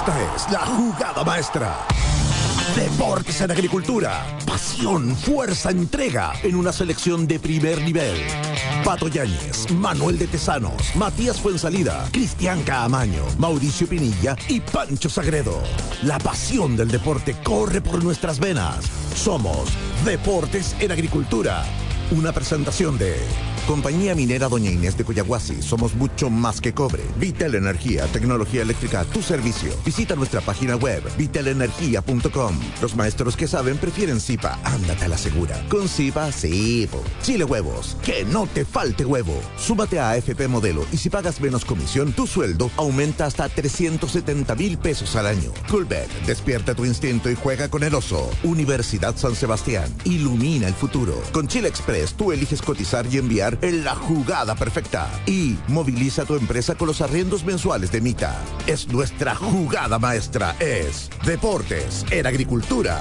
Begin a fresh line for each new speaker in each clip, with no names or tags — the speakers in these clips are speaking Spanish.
Esta es la jugada maestra. Deportes en Agricultura. Pasión, fuerza, entrega en una selección de primer nivel. Pato Yáñez, Manuel de Tesanos, Matías Fuensalida, Cristian Caamaño, Mauricio Pinilla y Pancho Sagredo. La pasión del deporte corre por nuestras venas. Somos Deportes en Agricultura. Una presentación de Compañía Minera Doña Inés de Coyahuasi. Somos mucho más que cobre. Vitel Energía, tecnología eléctrica a tu servicio. Visita nuestra página web vitelenergia.com. Los maestros que saben prefieren Zipa. Ándate a la segura. Con Zipa, sí. Chile Huevos. Que no te falte huevo. Súmate a AFP Modelo y si pagas menos comisión, tu sueldo aumenta hasta 370,000 pesos al año. Coolbet, despierta tu instinto y juega con el oso. Universidad San Sebastián. Ilumina el futuro. Con Chile Express, tú eliges cotizar y enviar en la jugada perfecta. Y moviliza tu empresa con los arriendos mensuales de Mita. Es nuestra jugada maestra. Es Deportes en Agricultura.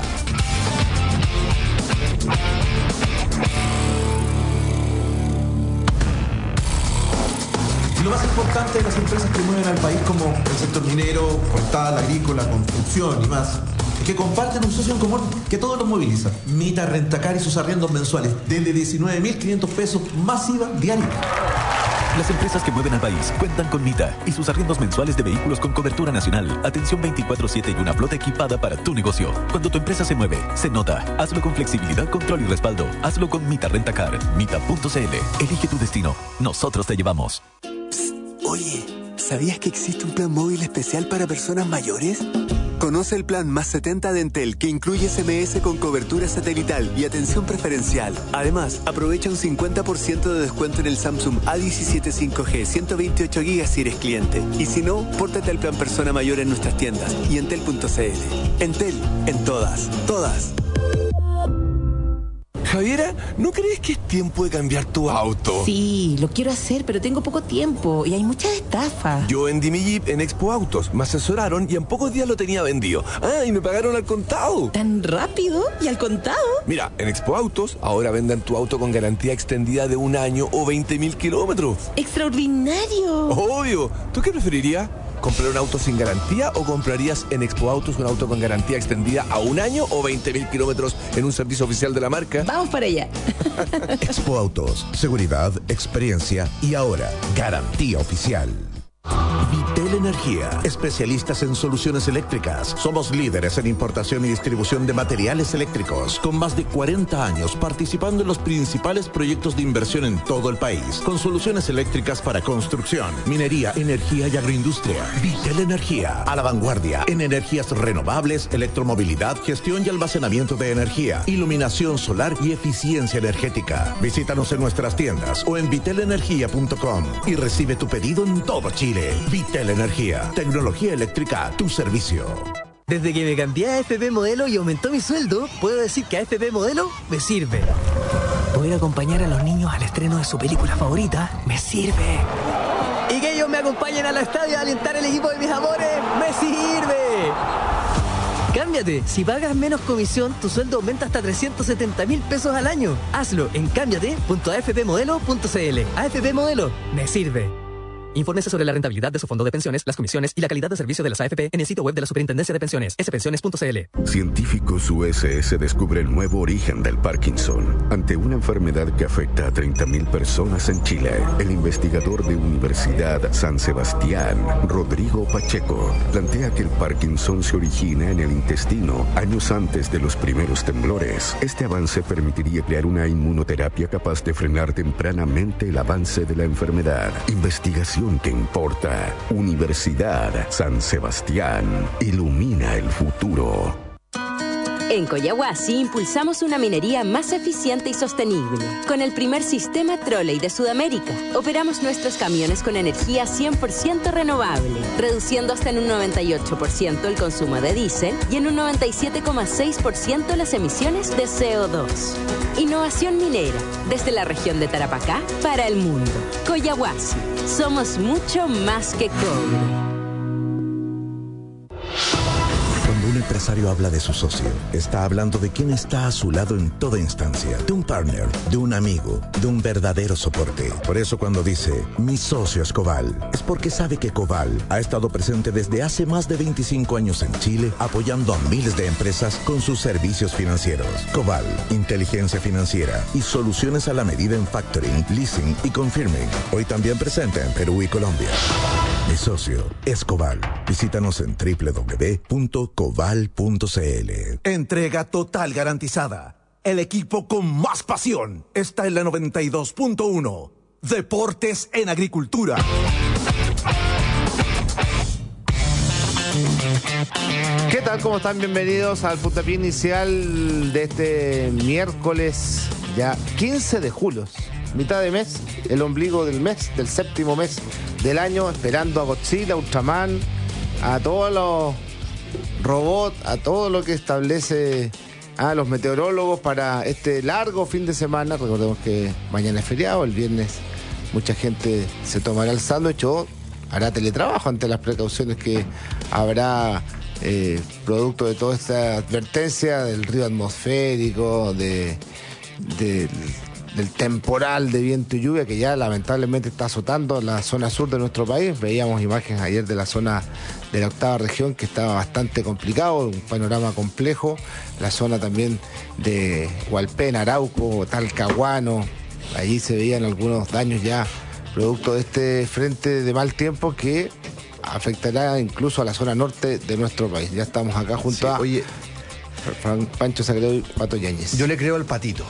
Lo más importante de las empresas que mueven al país, como el sector minero, forestal, agrícola, construcción y más, es que comparten un socio en común que todos los moviliza. Mita Rentacar y sus arriendos mensuales desde 19.500 pesos más IVA diario.
Las empresas que mueven al país cuentan con Mita y sus arriendos mensuales de vehículos con cobertura nacional, atención 24/7 y una flota equipada para tu negocio. Cuando tu empresa se mueve, se nota. Hazlo con flexibilidad, control y respaldo. Hazlo con Mita Rentacar. Mita.cl. Elige tu destino. Nosotros te llevamos.
Oye, ¿sabías que existe un plan móvil especial para personas mayores? Conoce el plan Más 70 de Entel, que incluye SMS con cobertura satelital y atención preferencial. Además, aprovecha un 50% de descuento en el Samsung A17 5G 128 GB si eres cliente. Y si no, pórtate al plan Persona Mayor en nuestras tiendas y entel.cl. Entel, en todas, todas.
Javiera, ¿no crees que es tiempo de cambiar tu auto?
Sí, lo quiero hacer, pero tengo poco tiempo y hay muchas estafas.
Yo vendí mi Jeep en Expo Autos, me asesoraron y en pocos días lo tenía vendido. Ah, y me pagaron al contado.
¿Tan rápido? ¿Y al contado?
Mira, en Expo Autos ahora venden tu auto con garantía extendida de 1 año o 20.000 kilómetros.
¡Extraordinario!
Obvio. ¿Tú qué preferirías? ¿Comprar un auto sin garantía o comprarías en Expo Autos un auto con garantía extendida a 1 año o 20.000 kilómetros en un servicio oficial de la marca?
Vamos para allá.
Expo Autos, seguridad, experiencia y ahora garantía oficial. Vitel Energía, especialistas en soluciones eléctricas. Somos líderes en importación y distribución de materiales eléctricos, con más de 40 años participando en los principales proyectos de inversión en todo el país, con soluciones eléctricas para construcción, minería, energía y agroindustria. Vitel Energía, a la vanguardia en energías renovables, electromovilidad, gestión y almacenamiento de energía, iluminación solar y eficiencia energética. Visítanos en nuestras tiendas o en vitelenergia.com y recibe tu pedido en todo Chile. Vitel Energía, tecnología eléctrica a tu servicio.
Desde que me cambié a AFP Modelo y aumentó mi sueldo, puedo decir que AFP Modelo me sirve. Poder acompañar a los niños al estreno de su película favorita me sirve. Y que ellos me acompañen al estadio a alentar el equipo de mis amores me sirve. Cámbiate. Si pagas menos comisión, tu sueldo aumenta hasta 370,000 pesos al año. Hazlo en cámbiate.afpmodelo.cl. AFP Modelo me sirve. Infórmese sobre la rentabilidad de su fondo de pensiones, las comisiones y la calidad de servicio de las AFP en el sitio web de la Superintendencia de Pensiones, spensiones.cl.
Científicos USS descubre el nuevo origen del Parkinson. Ante una enfermedad que afecta a 30.000 personas en Chile, el investigador de Universidad San Sebastián, Rodrigo Pacheco, plantea que el Parkinson se origina en el intestino años antes de los primeros temblores. Este avance permitiría crear una inmunoterapia capaz de frenar tempranamente el avance de la enfermedad. Investigación que importa. Universidad San Sebastián. Ilumina el futuro.
En Coyahuasi impulsamos una minería más eficiente y sostenible. Con el primer sistema trolley de Sudamérica, operamos nuestros camiones con energía 100% renovable, reduciendo hasta en un 98% el consumo de diésel y en un 97,6% las emisiones de CO2. Innovación minera, desde la región de Tarapacá para el mundo. Coyahuasi, somos mucho más que cobre.
Una empresario habla de su socio, está hablando de quien está a su lado en toda instancia, de un partner, de un amigo, de un verdadero soporte. Por eso cuando dice, mi socio es Coval, es porque sabe que Coval ha estado presente desde hace más de 25 años en Chile, apoyando a miles de empresas con sus servicios financieros. Coval, inteligencia financiera y soluciones a la medida en factoring, leasing y confirming. Hoy también presente en Perú y Colombia. Mi socio es Coval. Visítanos en www.coval.cl.
Entrega total garantizada. El equipo con más pasión está en la 92.1. Deportes en Agricultura.
¿Qué tal? ¿Cómo están? Bienvenidos al puntapié inicial de este miércoles, ya 15 de julio. Mitad de mes, el ombligo del mes, del séptimo mes del año, esperando a Godzilla, Ultraman, a todos los robots, a todo lo que establece a los meteorólogos para este largo fin de semana. Recordemos que mañana es feriado, el viernes mucha gente se tomará el sándwich o hará teletrabajo ante las precauciones que habrá producto de toda esta advertencia del río atmosférico, del temporal de viento y lluvia que ya lamentablemente está azotando la zona sur de nuestro país. Veíamos imágenes ayer de la zona de la octava región que estaba bastante complicado, un panorama complejo. La zona también de Hualpén, Arauco, Talcahuano, allí se veían algunos daños ya producto de este frente de mal tiempo que afectará incluso a la zona norte de nuestro país. Ya estamos acá junto a Pancho Sagredo y Pato Yáñez.
Yo le creo al Patito.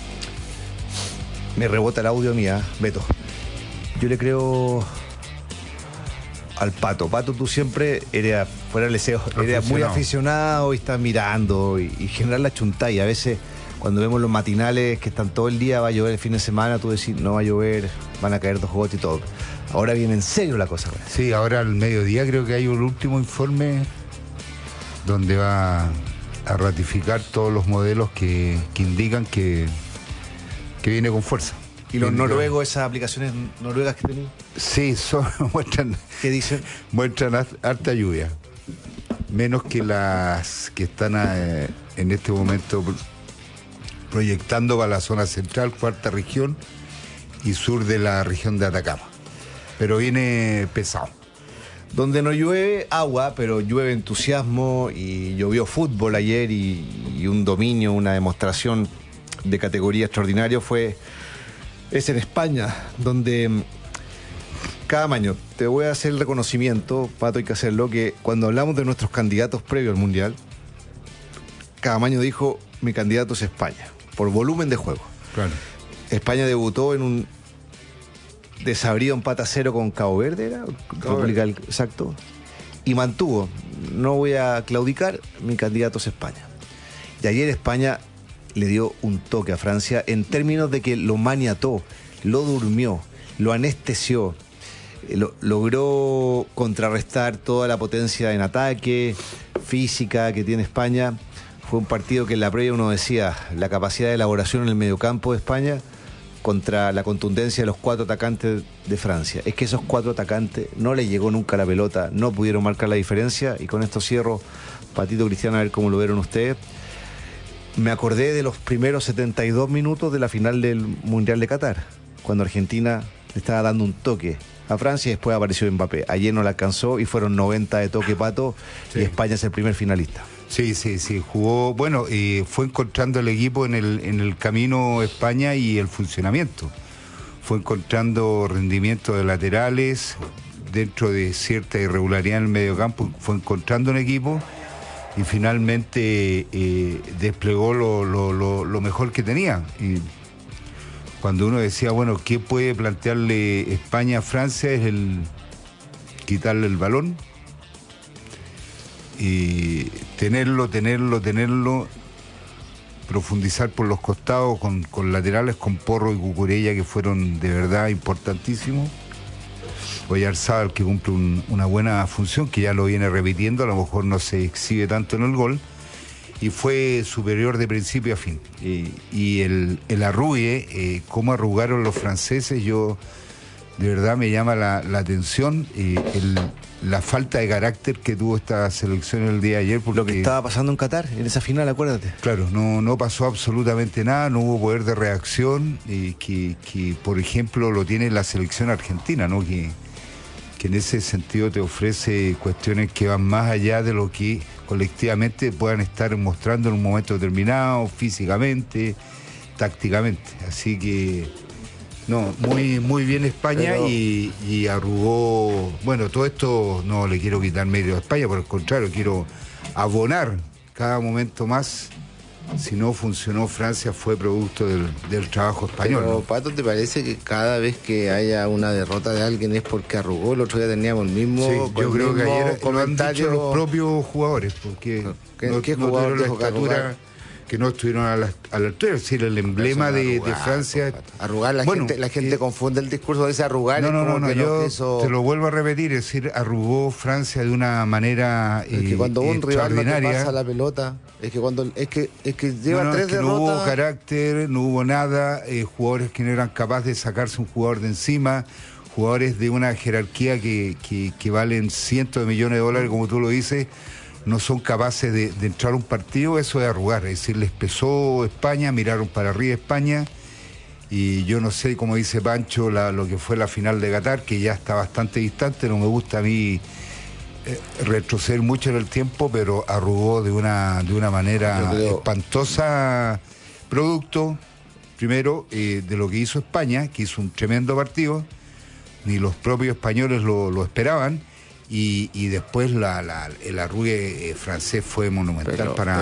Me rebota el audio mía, Beto. Yo le creo al Pato. Pato, tú siempre eres, fuera del deseo, eres muy aficionado y estás mirando y generar la chuntalla. A veces, cuando vemos los matinales que están todo el día, va a llover el fin de semana, tú decís, no va a llover, van a caer 2 gotas y todo. Ahora viene en serio la cosa.
Sí, ahora al mediodía creo que hay un último informe donde va a ratificar todos los modelos que indican que viene con fuerza.
¿Y los noruegos, esas aplicaciones noruegas que tienen?
Sí, muestran.
¿Qué dicen?
Muestran harta lluvia. Menos que las que están en este momento proyectando para la zona central, cuarta región y sur de la región de Atacama. Pero viene pesado.
Donde no llueve agua, pero llueve entusiasmo y llovió fútbol ayer y un dominio, una demostración de categoría extraordinario es en España, donde cada año te voy a hacer el reconocimiento, Pato, hay que hacerlo, que cuando hablamos de nuestros candidatos previos al Mundial, cada año dijo, mi candidato es España, por volumen de juego.
Claro.
España debutó en un desabrido empate a 0 con Cabo Verde, ¿era? República, exacto, y mantuvo, no voy a claudicar, mi candidato es España. Y ayer España le dio un toque a Francia en términos de que lo maniató, lo durmió, lo anestesió, logró contrarrestar toda la potencia en ataque, física que tiene España. Fue un partido que en la previa uno decía, la capacidad de elaboración en el mediocampo de España contra la contundencia de los 4 atacantes de Francia. Es que esos 4 atacantes no les llegó nunca la pelota, no pudieron marcar la diferencia, y con esto cierro, Patito, Cristiano, a ver cómo lo vieron ustedes. Me acordé de los primeros 72 minutos de la final del Mundial de Qatar, cuando Argentina le estaba dando un toque a Francia y después apareció Mbappé. Ayer no la alcanzó y fueron 90 de toque, Pato, sí. Y España es el primer finalista.
Sí, jugó, bueno, fue encontrando el equipo en el camino España y el funcionamiento. Fue encontrando rendimiento de laterales, dentro de cierta irregularidad en el mediocampo, fue encontrando un equipo y finalmente desplegó lo mejor que tenía. Y cuando uno decía, bueno, ¿qué puede plantearle España a Francia? Es el quitarle el balón y tenerlo, profundizar por los costados con laterales, con Porro y Cucurella, que fueron de verdad importantísimos. Oyarzábal, que cumple una buena función, que ya lo viene repitiendo, a lo mejor no se exhibe tanto en el gol, y fue superior de principio a fin. Y el arrugue, cómo arrugaron los franceses, yo de verdad me llama la atención. la falta de carácter que tuvo esta selección el día de ayer.
Lo que estaba pasando en Qatar, en esa final, acuérdate.
Claro, no pasó absolutamente nada, no hubo poder de reacción, que por ejemplo lo tiene la selección argentina, ¿no? Que en ese sentido te ofrece cuestiones que van más allá de lo que colectivamente puedan estar mostrando en un momento determinado, físicamente, tácticamente. Así que no, muy bien España. Pero... y arrugó. Bueno, todo esto no le quiero quitar mérito a España, por el contrario, quiero abonar cada momento más. Si no funcionó Francia fue producto del trabajo español.
Pero,
¿no?
Pato, ¿te parece que cada vez que haya una derrota de alguien es porque arrugó? El otro día teníamos el mismo
yo creo que ayer lo han dicho los propios jugadores, porque
¿Qué jugador
tuvieron la estatura que no estuvieron a la altura? Es decir, el emblema de Francia.
Arrugar, la gente confunde el discurso de ese arrugar.
No, yo te lo vuelvo a repetir, es decir, arrugó Francia de una manera
es que cuando un rival no te pasa la pelota, es que lleva tres derrotas.
No hubo carácter, no hubo nada, jugadores que no eran capaces de sacarse un jugador de encima, jugadores de una jerarquía que valen cientos de millones de dólares, como tú lo dices, no son capaces de entrar a un partido. Eso es arrugar, es decir, les pesó España, miraron para arriba España, y yo no sé, como dice Pancho, lo que fue la final de Qatar, que ya está bastante distante. No me gusta a mí retroceder mucho en el tiempo, pero arrugó de una manera espantosa, producto, primero, de lo que hizo España, que hizo un tremendo partido, ni los propios españoles lo esperaban. Y después el arrugue francés fue monumental para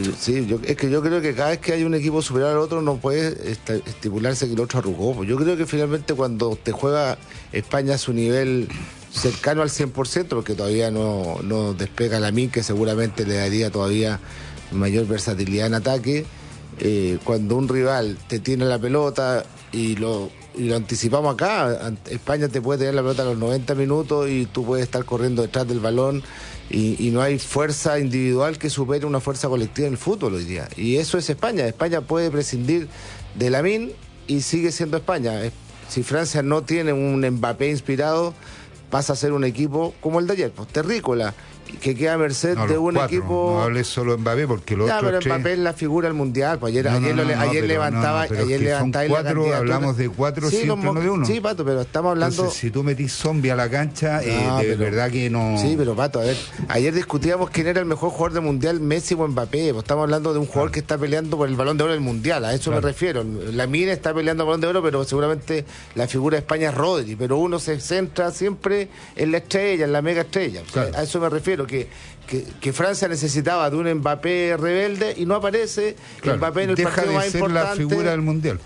yo creo que cada vez que hay un equipo superior al otro no puede estipularse que el otro arrugó. Yo creo que finalmente cuando te juega España a su nivel cercano al 100%, porque todavía no despega Lamine, que seguramente le daría todavía mayor versatilidad en ataque, cuando un rival te tiene la pelota y lo anticipamos acá, España te puede tener la pelota a los 90 minutos y tú puedes estar corriendo detrás del balón y no hay fuerza individual que supere una fuerza colectiva en el fútbol hoy día. Y eso es España. España puede prescindir de Lamine y sigue siendo España. Si Francia no tiene un Mbappé inspirado, pasa a ser un equipo como el de ayer, pues terrícola, que queda a merced de un equipo.
No hables solo de Mbappé, porque los otros
pero Mbappé es la figura del mundial. Pues ayer levantaba y
cuatro, hablamos de cuatro, siempre no de uno.
Sí, Pato, pero estamos hablando.
Entonces, si tú metís zombie a la cancha, verdad que no.
Sí, pero Pato, a ver, ayer discutíamos quién era el mejor jugador del mundial, Messi o Mbappé. Pues estamos hablando de un jugador que está peleando por el Balón de Oro del mundial, a eso me refiero. Lamine está peleando el Balón de Oro, pero seguramente la figura de España es Rodri, pero uno se centra siempre en la estrella, en la mega estrella. O sea, a eso me refiero. Que Francia necesitaba de un Mbappé rebelde y no aparece. Mbappé en el partido más importante. Deja de ser la
figura del mundial.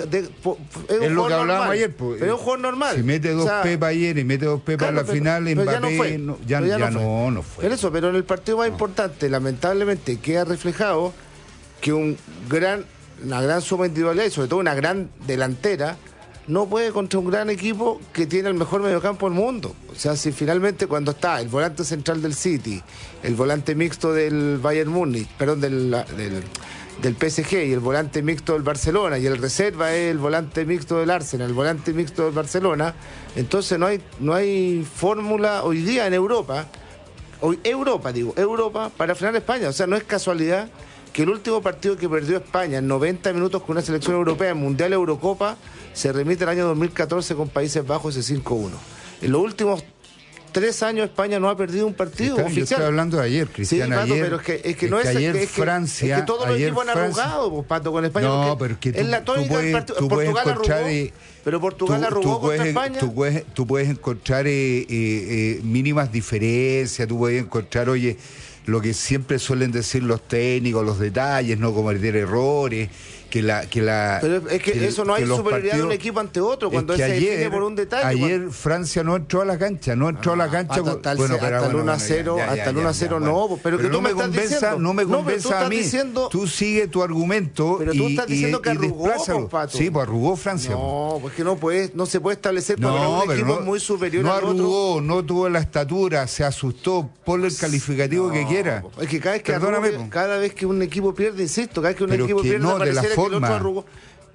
Es
lo que hablábamos ayer. Pero
es un jugador normal.
Si mete dos pepas ayer y mete dos pepas en la final, Mbappé ya no fue.
Pero en el partido más importante, lamentablemente, queda reflejado que una gran suma individual y sobre todo una gran delantera no puede contra un gran equipo que tiene el mejor mediocampo del mundo. O sea, si finalmente cuando está el volante central del City, el volante mixto del Bayern Múnich, perdón, del PSG, y el volante mixto del Barcelona, y el reserva es el volante mixto del Arsenal, el volante mixto del Barcelona, entonces no hay fórmula hoy día en Europa, para frenar a España. O sea, no es casualidad que el último partido que perdió España en 90 minutos con una selección europea en Mundial Eurocopa se remite al año 2014 con Países Bajos ese 5-1. En los últimos 3 años España no ha perdido un partido oficial. Yo
estoy hablando de ayer, Cristian.
Sí, Pato,
ayer,
pero es que no es
ayer
es que,
Francia,
es que todos los equipos han arrugado, pues, Pato, con España.
No, pero es que
Portugal arrugó, pero Portugal arrugó contra España.
Tú puedes encontrar mínimas diferencias, tú puedes encontrar, lo que siempre suelen decir los técnicos, los detalles, no cometer errores,
pero es que eso no hay superioridad de un equipo ante otro cuando se define por un detalle.
Ayer Francia no entró a la cancha, hasta el
1-0 no, pero que tú me estás diciendo,
no me convenza a mí. Tú sigue tu argumento,
pero tú estás diciendo que arrugó, Pato.
Sí, pues arrugó Francia.
No, pues que no se puede establecer porque un equipo muy superior al otro.
No arrugó, no tuvo la estatura, se asustó, ponle el calificativo que quiera.
Es que cada vez que un equipo pierde, insisto, cada vez que un equipo pierde, pareciera que el otro arrugó.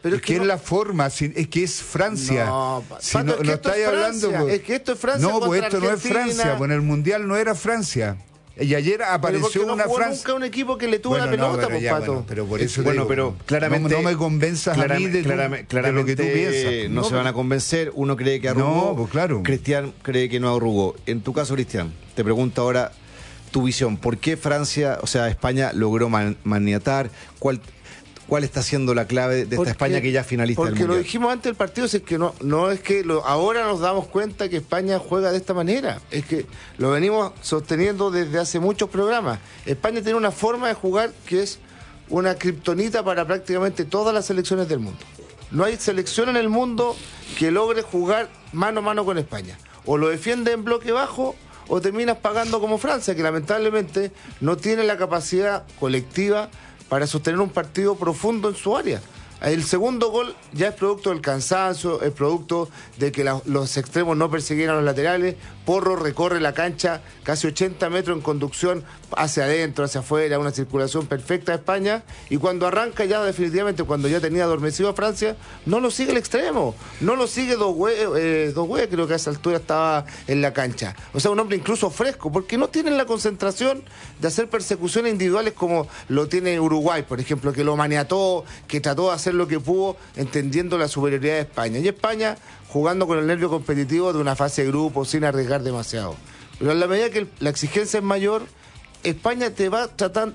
Pero es que es la forma, es que es Francia.
No,
si
Pato,
no estáis hablando.
Es que esto es Francia.
No, pues esto
Argentina.
no es Francia, pues en el Mundial no era Francia. Y ayer apareció una Francia.
Nunca un equipo que le tuvo la pelota, pues, Pato.
Pero por eso
pero claramente
no me convenzas a mí de lo que tú piensas.
No se van a convencer. Uno cree que arrugó.
No, pues claro.
Cristian cree que no arrugó. En tu caso, Cristian, te pregunto ahora tu visión. ¿Por qué Francia, o sea, España logró maniatar? ¿Cuál está siendo la clave de esta España que ya finalista del Mundial?
Porque lo dijimos antes del partido, es que no es que ahora nos damos cuenta que España juega de esta manera. Es que lo venimos sosteniendo desde hace muchos programas. España tiene una forma de jugar que es una kriptonita para prácticamente todas las selecciones del mundo. No hay selección en el mundo que logre jugar mano a mano con España. O lo defiende en bloque bajo o terminas pagando como Francia, que lamentablemente no tiene la capacidad colectiva para sostener un partido profundo en su área. El segundo gol ya es producto del cansancio, es producto de que los extremos no persiguieran a los laterales. Porro recorre la cancha casi 80 metros en conducción hacia adentro, hacia afuera, una circulación perfecta de España, y cuando arranca ya definitivamente, cuando ya tenía adormecido a Francia, no lo sigue el extremo, no lo sigue Doué, creo que a esa altura estaba en la cancha. O sea, un hombre incluso fresco, porque no tienen la concentración de hacer persecuciones individuales como lo tiene Uruguay, por ejemplo, que lo maniató, que trató de hacer lo que pudo, entendiendo la superioridad de España. Y España jugando con el nervio competitivo de una fase de grupo sin arriesgar demasiado. Pero en la medida que la exigencia es mayor, España te va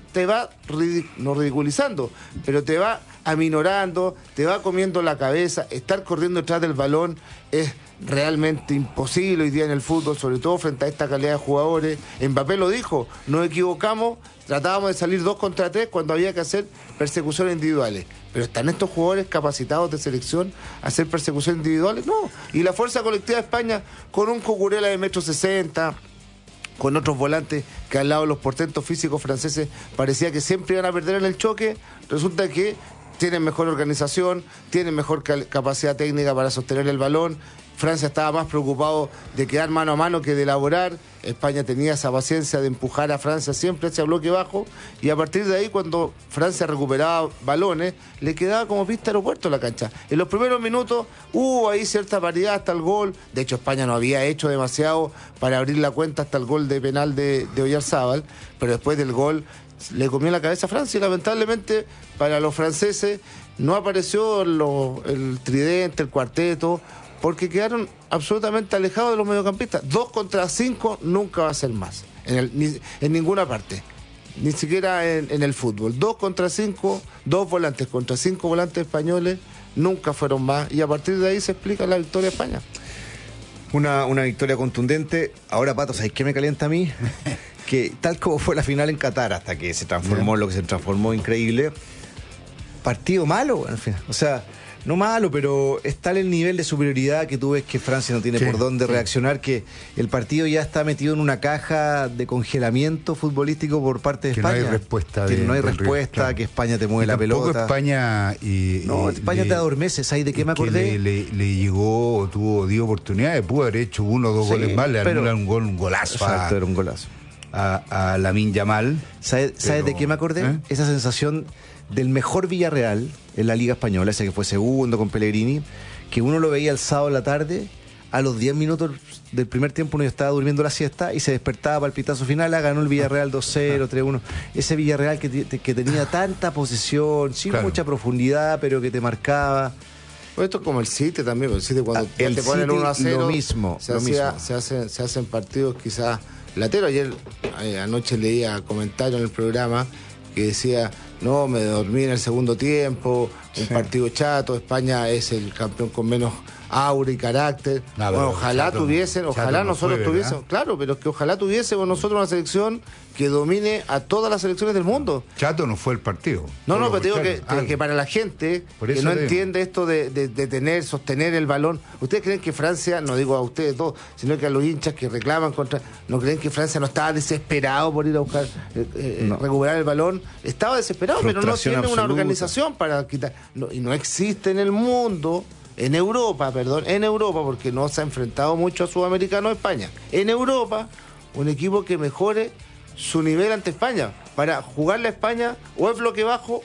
no ridiculizando, pero te va aminorando, te va comiendo la cabeza. Estar corriendo detrás del balón es realmente imposible hoy día en el fútbol, sobre todo frente a esta calidad de jugadores. Mbappé lo dijo, nos equivocamos, tratábamos de salir 2 contra 3 cuando había que hacer persecuciones individuales. Pero ¿están estos jugadores capacitados de selección a hacer persecuciones individuales? No. Y la fuerza colectiva de España, con un Cucurella de 1,60 m, con otros volantes que al lado de los portentos físicos franceses parecía que siempre iban a perder en el choque, resulta que tienen mejor organización, tienen mejor capacidad técnica para sostener el balón. Francia estaba más preocupado de quedar mano a mano que de elaborar. España tenía esa paciencia de empujar a Francia siempre hacia bloque bajo, y a partir de ahí, cuando Francia recuperaba balones, le quedaba como pista aeropuerto la cancha. En los primeros minutos hubo ahí cierta paridad hasta el gol. De hecho, España no había hecho demasiado para abrir la cuenta hasta el gol de penal de Oyarzábal, pero después del gol le comió la cabeza a Francia, y lamentablemente para los franceses no apareció el tridente, el cuarteto, porque quedaron absolutamente alejados de los mediocampistas. 2 contra 5 nunca va a ser más, en ninguna parte, ni siquiera en el fútbol. 2 contra 5, 2 volantes contra 5 volantes españoles, nunca fueron más, y a partir de ahí se explica la victoria de España.
Una victoria contundente. Ahora, Pato, ¿sabes qué me calienta a mí? Que tal como fue la final en Qatar, hasta que se transformó lo que se transformó, increíble, partido malo, al final. O sea, no malo, pero es tal el nivel de superioridad que tú ves que Francia no tiene por dónde reaccionar, que el partido ya está metido en una caja de congelamiento futbolístico por parte de España.
No hay respuesta.
Que no hay respuesta, claro. Que España te mueve la pelota.
España
España te adormece. ¿Sabes de qué me acordé?
Le llegó, dio oportunidades, pudo haber hecho 1 o 2 goles más, le anulan un golazo.
Exacto, era un golazo.
A Lamine Yamal.
¿Sabes de qué me acordé? Esa sensación del mejor Villarreal en la Liga Española, ese que fue segundo con Pellegrini, que uno lo veía el sábado en la tarde, a los 10 minutos del primer tiempo uno ya estaba durmiendo la siesta y se despertaba para el pitazo final, ganó el Villarreal 2-0, 3-1. Ese Villarreal que tenía tanta posesión, sin mucha profundidad, pero que te marcaba.
Pues esto es como el City también, el City cuando te ponen 1-0,
lo mismo.
Se hacen partidos quizás lateros. Ayer, anoche leía comentarios en el programa que decía, no, me dormí en el segundo tiempo, un partido chato, España es el campeón con menos aura y carácter. Bueno, ojalá nosotros tuviésemos, claro, pero es que ojalá tuviésemos nosotros una selección que domine a todas las selecciones del mundo.
Chato no fue el partido.
No, pero te digo que para la gente que no entiende esto de sostener el balón, ¿ustedes creen que Francia, no digo a ustedes todos, sino que a los hinchas que reclaman ¿no creen que Francia no estaba desesperado por ir a buscar recuperar el balón? Estaba desesperado, pero no tiene una organización para quitar. Y no existe en el mundo. En Europa, porque no se ha enfrentado mucho a sudamericanos España. En Europa, un equipo que mejore su nivel ante España. Para jugarle a España, o es bloque bajo,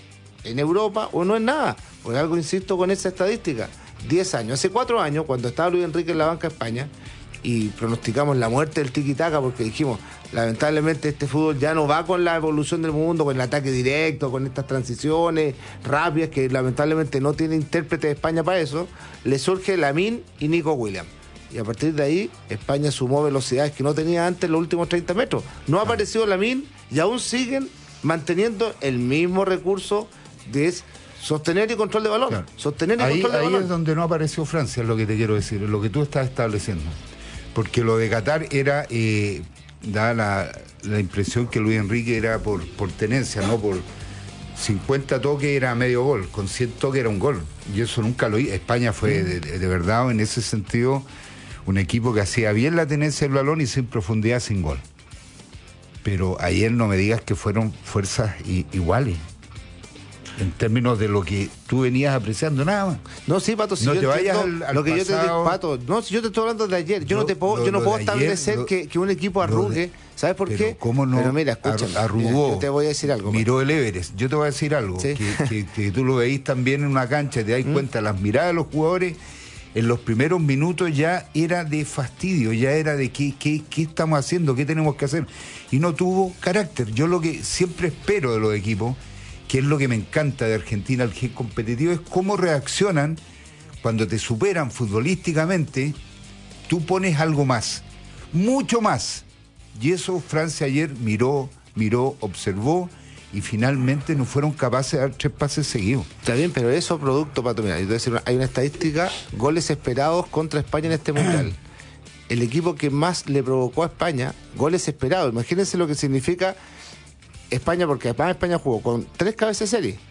en Europa o no es nada. Por algo insisto con esa estadística. 10 años. Hace 4 años, cuando estaba Luis Enrique en la banca de España, y pronosticamos la muerte del tiki-taka porque dijimos, lamentablemente este fútbol ya no va con la evolución del mundo, con el ataque directo, con estas transiciones rápidas que lamentablemente no tiene intérprete de España para eso, le surge Lamine y Nico Williams. Y a partir de ahí, España sumó velocidades que no tenía antes en los últimos 30 metros. No ha aparecido Lamine y aún siguen manteniendo el mismo recurso de sostener y control de balón.
Claro.
Sostener y control de balón.
Ahí es donde no apareció Francia, es lo que te quiero decir, es lo que tú estás estableciendo. Porque lo de Qatar era, da la impresión que Luis Enrique era por tenencia, no por 50 toques era medio gol, con 100 toques era un gol. Y eso nunca lo hizo. España fue de verdad, en ese sentido, un equipo que hacía bien la tenencia del balón y sin profundidad, sin gol. Pero ayer no me digas que fueron fuerzas iguales. En términos de lo que tú venías apreciando, nada más.
No, sí, Pato, si
no
yo
te vayas
entiendo
al
lo que
pasado.
yo te digo, Pato, no, si yo te estoy hablando de ayer, yo no puedo establecer que un equipo arrugue, ¿sabes por qué?
¿Cómo no?
Pero mira, escúchame,
arrugó,
yo te voy a decir algo.
Miró el Everest, yo te voy a decir algo, ¿sí? que tú lo veís también en una cancha, te das cuenta, las miradas de los jugadores en los primeros minutos ya era de fastidio, ya era de qué estamos haciendo, qué tenemos que hacer, y no tuvo carácter. Yo lo que siempre espero de los equipos, que es lo que me encanta de Argentina, el que es competitivo, es cómo reaccionan cuando te superan futbolísticamente, tú pones algo más, mucho más. Y eso Francia ayer miró, observó, y finalmente no fueron capaces de dar 3 pases seguidos.
Está bien, pero eso producto, Pato, mira, yo te voy a decir, hay una estadística, goles esperados contra España en este Mundial. El equipo que más le provocó a España, goles esperados. Imagínense lo que significa España, porque España jugó con 3 cabezas de serie,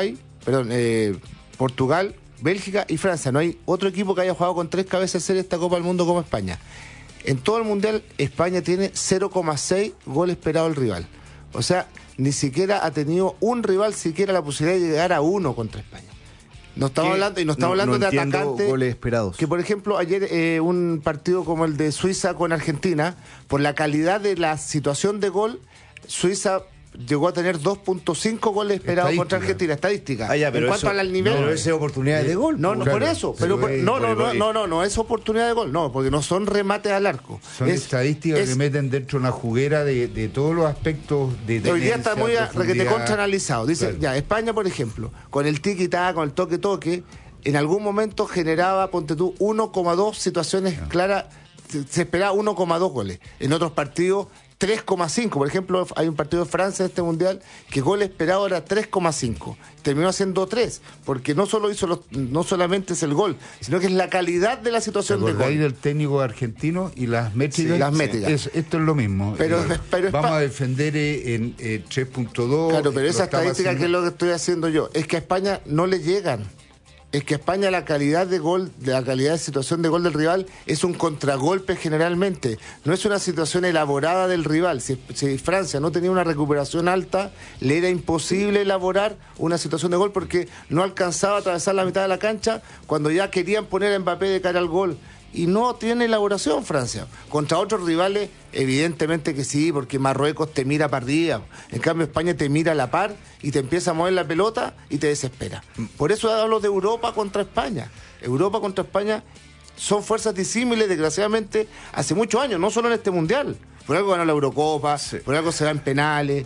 Portugal, Bélgica y Francia. No hay otro equipo que haya jugado con 3 cabezas de serie esta Copa del Mundo como España. En todo el Mundial, España tiene 0,6 goles esperados al rival. O sea, ni siquiera ha tenido un rival siquiera la posibilidad de llegar a 1 contra España. No estamos hablando de atacantes
goles esperados.
Que por ejemplo ayer un partido como el de Suiza con Argentina, por la calidad de la situación de gol, Suiza llegó a tener 2.5 goles esperados contra Argentina, estadística.
Pero
en cuanto al nivel,
pero es oportunidades de gol.
No, por eso, no es oportunidad de gol, no, porque no son remates al arco.
Son estadísticas que meten dentro de una juguera de todos los aspectos de tenencia.
Hoy día está muy requete contraanalizado. Dice, ya, España, por ejemplo, con el tiki-taka, con el toque-toque, en algún momento generaba, ponte tú, 1,2 situaciones claras, se esperaba 1,2 goles. En otros partidos 3,5. Por ejemplo, hay un partido de Francia en este Mundial que gol esperado era 3,5. Terminó haciendo 3, porque no solamente es el gol, sino que es la calidad de la situación de gol.
Del técnico argentino y las métricas.
Sí, las métricas.
Esto es lo mismo.
Pero
vamos a defender en 3.2.
Claro, pero esa estadística que es lo que estoy haciendo yo, es que a España no le llegan. Es que a España la calidad de gol, la calidad de situación de gol del rival es un contragolpe generalmente. No es una situación elaborada del rival. Si Francia no tenía una recuperación alta, le era imposible elaborar una situación de gol porque no alcanzaba a atravesar la mitad de la cancha cuando ya querían poner a Mbappé de cara al gol. Y no tiene elaboración Francia. Contra otros rivales, evidentemente que sí, porque Marruecos te mira para arriba. En cambio, España te mira a la par y te empieza a mover la pelota y te desespera. Por eso hablo de Europa contra España. Europa contra España son fuerzas disímiles, desgraciadamente, hace muchos años, no solo en este Mundial. Por algo ganó la Eurocopa, por algo se da en penales.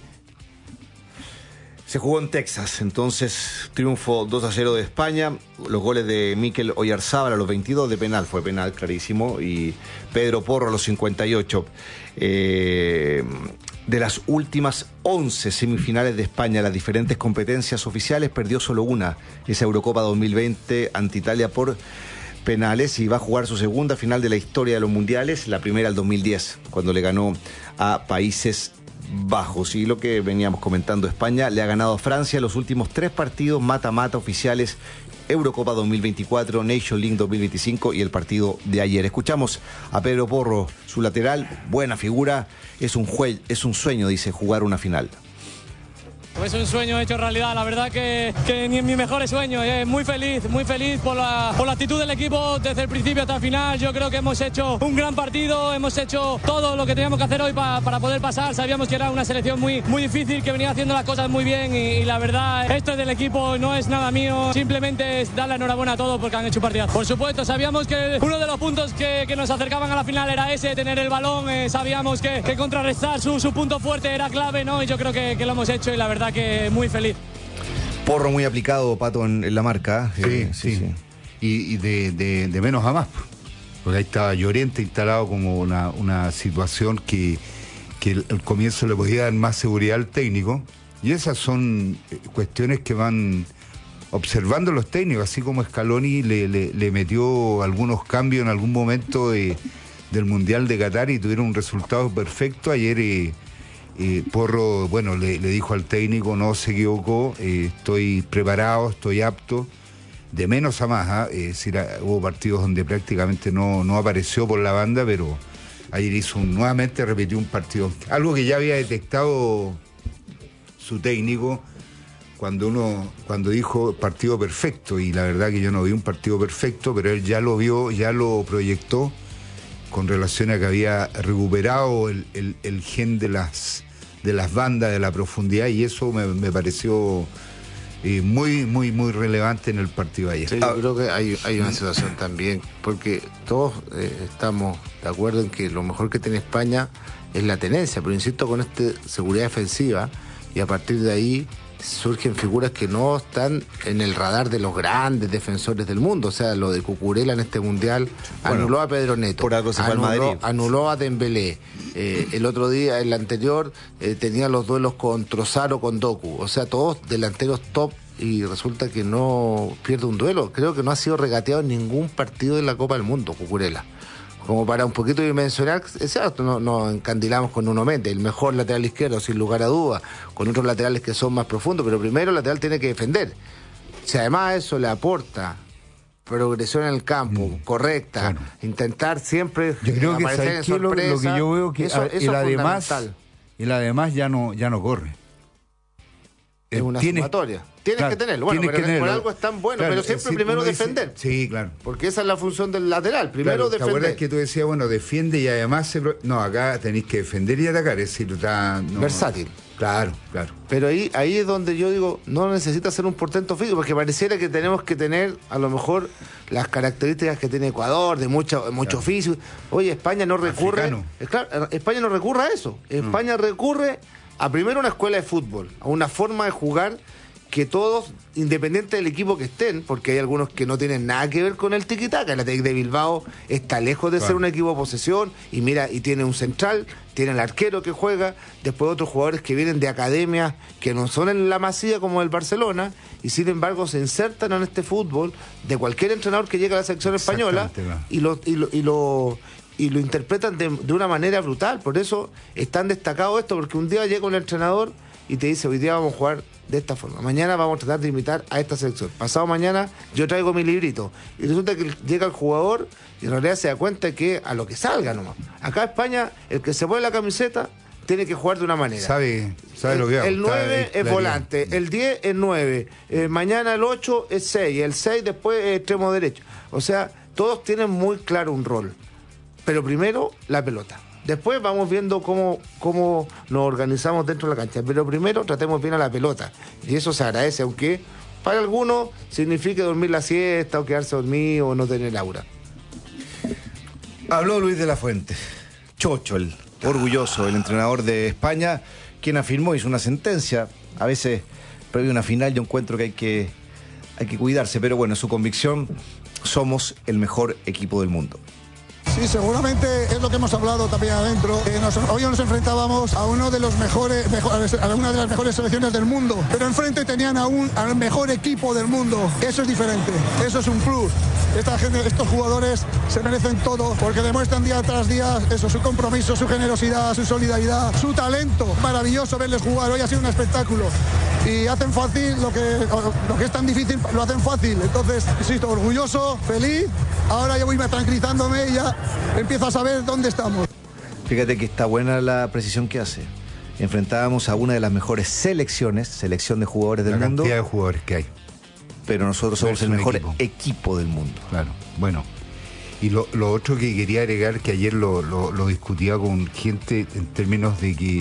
Se jugó en Texas, entonces triunfo 2-0 de España, los goles de Mikel Oyarzábal a los 22 de penal, fue penal clarísimo, y Pedro Porro a los 58. De las últimas 11 semifinales de España, las diferentes competencias oficiales, perdió solo una, esa Eurocopa 2020 ante Italia por penales, y va a jugar su segunda final de la historia de los mundiales, la primera el 2010, cuando le ganó a Países Bajos. Y lo que veníamos comentando, España le ha ganado a Francia los últimos 3 partidos mata-mata oficiales, Eurocopa 2024, Nation League 2025 y el partido de ayer. Escuchamos a Pedro Porro, su lateral, buena figura, es un sueño, dice, jugar una final.
Es un sueño hecho realidad, la verdad que ni en mis mejores sueños. Muy feliz por la actitud del equipo desde el principio hasta el final. Yo creo que hemos hecho un gran partido, hemos hecho todo lo que teníamos que hacer hoy para poder pasar. Sabíamos que era una selección muy difícil, que venía haciendo las cosas muy bien y la verdad, esto es del equipo, no es nada mío. Simplemente es dar la enhorabuena a todos porque han hecho un partido. Por supuesto, sabíamos que uno de los puntos que nos acercaban a la final era ese, tener el balón. Sabíamos que contrarrestar su punto fuerte era clave, ¿no? Y yo creo que lo hemos hecho y la verdad que muy feliz.
Porro muy aplicado, Pato, en la marca.
Sí. Y de menos a más. Porque ahí estaba Llorente instalado como una situación que al comienzo le podía dar más seguridad al técnico. Y esas son cuestiones que van observando los técnicos, así como Scaloni le metió algunos cambios en algún momento del Mundial de Qatar y tuvieron un resultado perfecto. Ayer Porro, bueno, le dijo al técnico, no se equivocó, estoy preparado, estoy apto, de menos a más. Hubo partidos donde prácticamente no apareció por la banda, pero ayer nuevamente repitió un partido, algo que ya había detectado su técnico cuando dijo partido perfecto, y la verdad que yo no vi un partido perfecto, pero él ya lo vio, ya lo proyectó con relación a que había recuperado el gen de las bandas, de la profundidad, y eso me pareció muy relevante en el partido de ayer.
Sí, yo creo que hay una situación también, porque todos estamos de acuerdo en que lo mejor que tiene España es la tenencia, pero insisto con esta seguridad defensiva, y a partir de ahí surgen figuras que no están en el radar de los grandes defensores del mundo. O sea, lo de Cucurella en este mundial anuló a Pedro Neto,
por algo se fue al Madrid,
anuló a Dembélé. El otro día, el anterior, tenía los duelos con Trossard, con Doku. O sea, todos delanteros top, y resulta que no pierde un duelo. Creo que no ha sido regateado en ningún partido de la Copa del Mundo, Cucurella. Como para un poquito dimensionar, es cierto, nos encandilamos con Nuno Méndez, el mejor lateral izquierdo, sin lugar a dudas, con otros laterales que son más profundos, pero primero el lateral tiene que defender. Si además eso le aporta progresión en el campo, correcta, claro, intentar siempre
yo creo que aparecer en sorpresa, lo que yo veo que eso el además ya no corre.
Es una sumatoria. Tienes que tenerlo. Bueno, pero por algo es tan bueno, claro, pero siempre primero defender.
Sí, claro.
Porque esa es la función del lateral. Primero
claro,
defender.
¿Te acuerdas que tú decías, bueno, defiende y además no, acá tenéis que defender y atacar, es decir,
versátil.
Claro.
Pero ahí es donde yo digo, no necesita ser un portento físico, porque pareciera que tenemos que tener a lo mejor las características que tiene Ecuador, de mucho claro, físico. Oye, España no recurre. Claro, España no recurre a eso. España recurre a primero una escuela de fútbol, a una forma de jugar que todos, independiente del equipo que estén, porque hay algunos que no tienen nada que ver con el tiquitaca. El Athletic de Bilbao está lejos de ser un equipo de posesión, y mira, y tiene un central, tiene el arquero que juega, después otros jugadores que vienen de academias que no son en la Masía como el Barcelona, y sin embargo se insertan en este fútbol de cualquier entrenador que llega a la selección española y lo interpretan de una manera brutal. Por eso es tan destacado esto, porque un día llega un entrenador y te dice, hoy día vamos a jugar de esta forma, mañana vamos a tratar de imitar a esta selección, pasado mañana yo traigo mi librito, y resulta que llega el jugador y en realidad se da cuenta que a lo que salga nomás. Acá en España, el que se pone la camiseta tiene que jugar de una manera.
Sabe lo que hago.
El 9 es volante, el 10 es 9, mañana el 8 es 6, el 6 después es extremo derecho. O sea, todos tienen muy claro un rol, pero primero la pelota. Después vamos viendo cómo nos organizamos dentro de la cancha. Pero primero tratemos bien a la pelota. Y eso se agradece, aunque para algunos signifique dormir la siesta o quedarse dormido o no tener aura.
Habló Luis de la Fuente, Chocho, el orgulloso, el entrenador de España, quien afirmó, hizo una sentencia. A veces, previo a una final, yo encuentro que hay que cuidarse. Pero bueno, su convicción, somos el mejor equipo del mundo.
Sí, seguramente es lo que hemos hablado también adentro. Hoy nos enfrentábamos a una de las mejores selecciones del mundo, pero enfrente tenían al mejor equipo del mundo. Eso es diferente, eso es un plus. Estos jugadores se merecen todo porque demuestran día tras día eso, su compromiso, su generosidad, su solidaridad, su talento. Maravilloso verles jugar, hoy ha sido un espectáculo. Y hacen fácil lo que es tan difícil, lo hacen fácil. Entonces, insisto, orgulloso, feliz. Ahora yo voy tranquilizándome y ya empiezo a saber dónde estamos.
Fíjate que está buena la precisión que hace. enfrentábamos a una de las mejores selección de jugadores del mundo.
La cantidad de jugadores que hay.
Pero nosotros somos el mejor equipo del mundo.
Claro, bueno. Y lo otro que quería agregar, que ayer lo discutía con gente en términos de que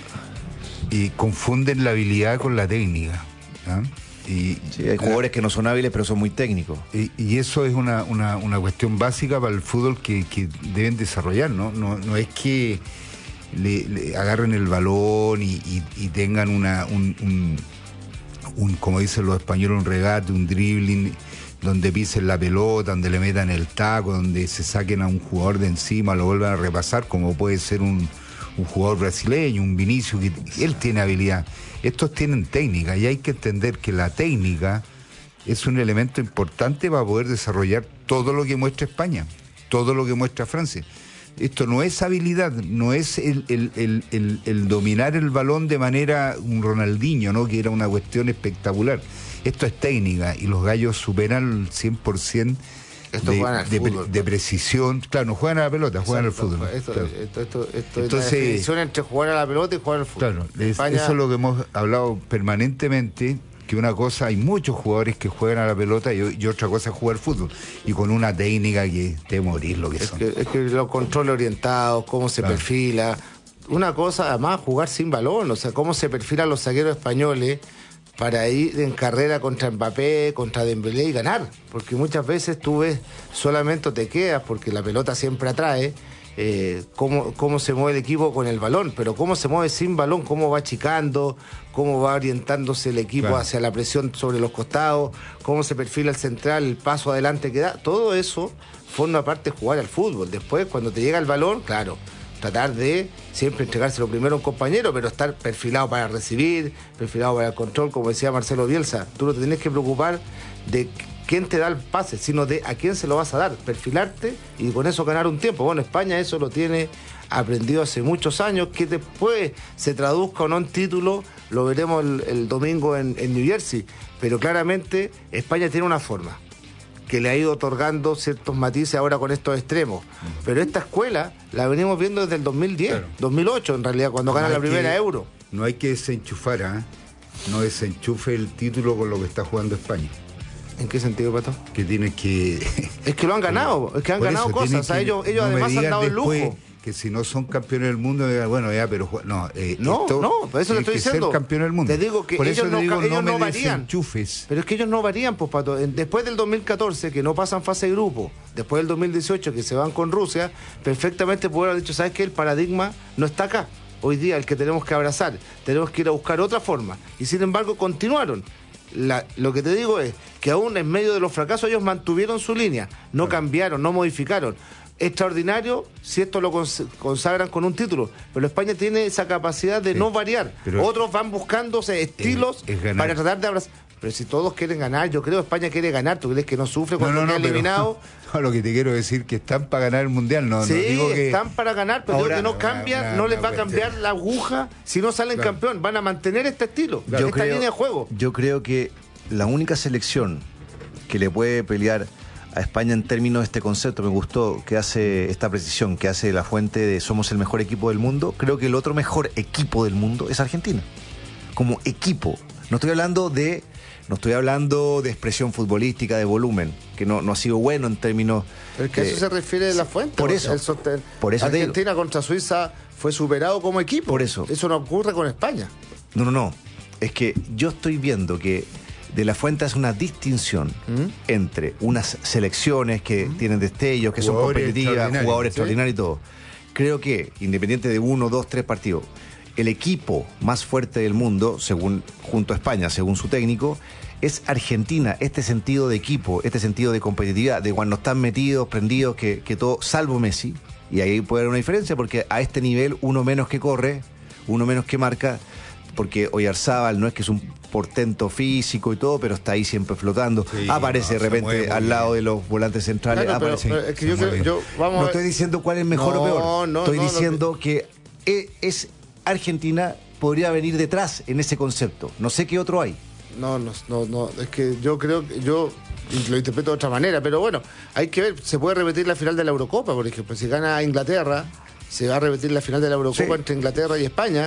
confunden la habilidad con la técnica. ¿Ah?
Sí, hay jugadores que no son hábiles, pero son muy técnicos.
Y eso es una cuestión básica para el fútbol que deben desarrollar, ¿no? No es que le agarren el balón y tengan un como dicen los españoles, un regate, un dribbling, donde pisen la pelota, donde le metan el taco, donde se saquen a un jugador de encima, lo vuelvan a repasar, como puede ser un jugador brasileño, un Vinicius, que él tiene habilidad. Estos tienen técnica y hay que entender que la técnica es un elemento importante para poder desarrollar todo lo que muestra España, todo lo que muestra Francia. Esto no es habilidad, no es el dominar el balón de manera un Ronaldinho, ¿no? Que era una cuestión espectacular. Esto es técnica y los gallos superan el 100% de precisión. Claro, no juegan a la pelota, juegan al fútbol.
Esto es la definición entre jugar a la pelota y jugar al fútbol.
Claro, España... eso es lo que hemos hablado permanentemente, que una cosa, hay muchos jugadores que juegan a la pelota y otra cosa es jugar fútbol. Y con una técnica que te morir lo que son.
Es que los controles orientados, cómo se perfila. Una cosa, además, jugar sin balón, o sea, cómo se perfilan los zagueros españoles para ir en carrera contra Mbappé, contra Dembélé y ganar. Porque muchas veces tú ves, solamente te quedas, porque la pelota siempre atrae, cómo se mueve el equipo con el balón, pero cómo se mueve sin balón, cómo va achicando, cómo va orientándose el equipo hacia la presión sobre los costados, cómo se perfila el central, el paso adelante que da. Todo eso forma parte de jugar al fútbol. Después, cuando te llega el balón, claro, tratar de siempre entregárselo primero a un compañero, pero estar perfilado para recibir, perfilado para el control, como decía Marcelo Bielsa. Tú no te tienes que preocupar de quién te da el pase, sino de a quién se lo vas a dar, perfilarte y con eso ganar un tiempo. Bueno, España eso lo tiene aprendido hace muchos años, que después se traduzca o no en título, lo veremos el domingo en New Jersey, pero claramente España tiene una forma que le ha ido otorgando ciertos matices ahora con estos extremos. Pero esta escuela la venimos viendo desde el 2010, 2008 en realidad, cuando gana la primera Euro.
No hay que desenchufar, no desenchufe el título con lo que está jugando España.
¿En qué sentido, Pato?
Que tiene que...
Es que lo han ganado, es que han ganado cosas. O sea, ellos no además han dado el lujo.
Que si no son campeones del mundo, bueno, ya, pero no.
Por eso le estoy diciendo.
Ser campeón del mundo.
Te digo que
por
ellos no varían.
Desenchufes.
Pero es que ellos no varían, pues, Pato. Después del 2014, que no pasan fase de grupo, después del 2018, que se van con Rusia, perfectamente pudieron haber dicho, ¿sabes qué? El paradigma no está acá. Hoy día el que tenemos que abrazar, tenemos que ir a buscar otra forma. Y sin embargo, continuaron. Lo que te digo es que aún en medio de los fracasos ellos mantuvieron su línea, no cambiaron, no modificaron. Extraordinario si esto lo consagran con un título, pero España tiene esa capacidad de no variar. Pero otros van buscándose estilos para tratar de abrazar. Pero si todos quieren ganar, yo creo que España quiere ganar. ¿Tú crees que no sufre cuando queda eliminado?
No, lo que te quiero decir es que están para ganar el Mundial. No digo que
están para ganar, pero ahora, digo que no cambian, no les va a cambiar la aguja si no salen campeón. Van a mantener este estilo, esta línea de juego.
Yo creo que la única selección que le puede pelear a España en términos de este concepto, me gustó que hace esta precisión, que hace la fuente de somos el mejor equipo del mundo. Creo que el otro mejor equipo del mundo es Argentina. Como equipo. No estoy hablando de expresión futbolística, de volumen, que no ha sido bueno en términos...
Pero es que eso se refiere de la fuente.
Por eso.
Argentina contra Suiza fue superado como equipo.
Por eso.
Eso no ocurre con España.
No. Es que yo estoy viendo que De la Fuente hace una distinción entre unas selecciones que tienen destellos, que son competitivas, jugadores extraordinarios y todo. Creo que, independiente de 1, 2, 3 partidos, el equipo más fuerte del mundo, junto a España, según su técnico, es Argentina. Este sentido de equipo, este sentido de competitividad, de cuando están metidos, prendidos, que todo, salvo Messi, y ahí puede haber una diferencia, porque a este nivel uno menos que corre, uno menos que marca, porque Oyarzábal no es que es un portento físico y todo, pero está ahí siempre flotando. Sí, aparece de repente al lado de los volantes centrales.
Claro, pero es que
no estoy diciendo cuál es mejor o peor. Estoy diciendo que es Argentina podría venir detrás en ese concepto. No sé qué otro hay.
No, es que yo creo que yo lo interpreto de otra manera, pero bueno, hay que ver, se puede repetir la final de la Eurocopa, por ejemplo, si gana Inglaterra, se va a repetir la final de la Eurocopa entre Inglaterra y España,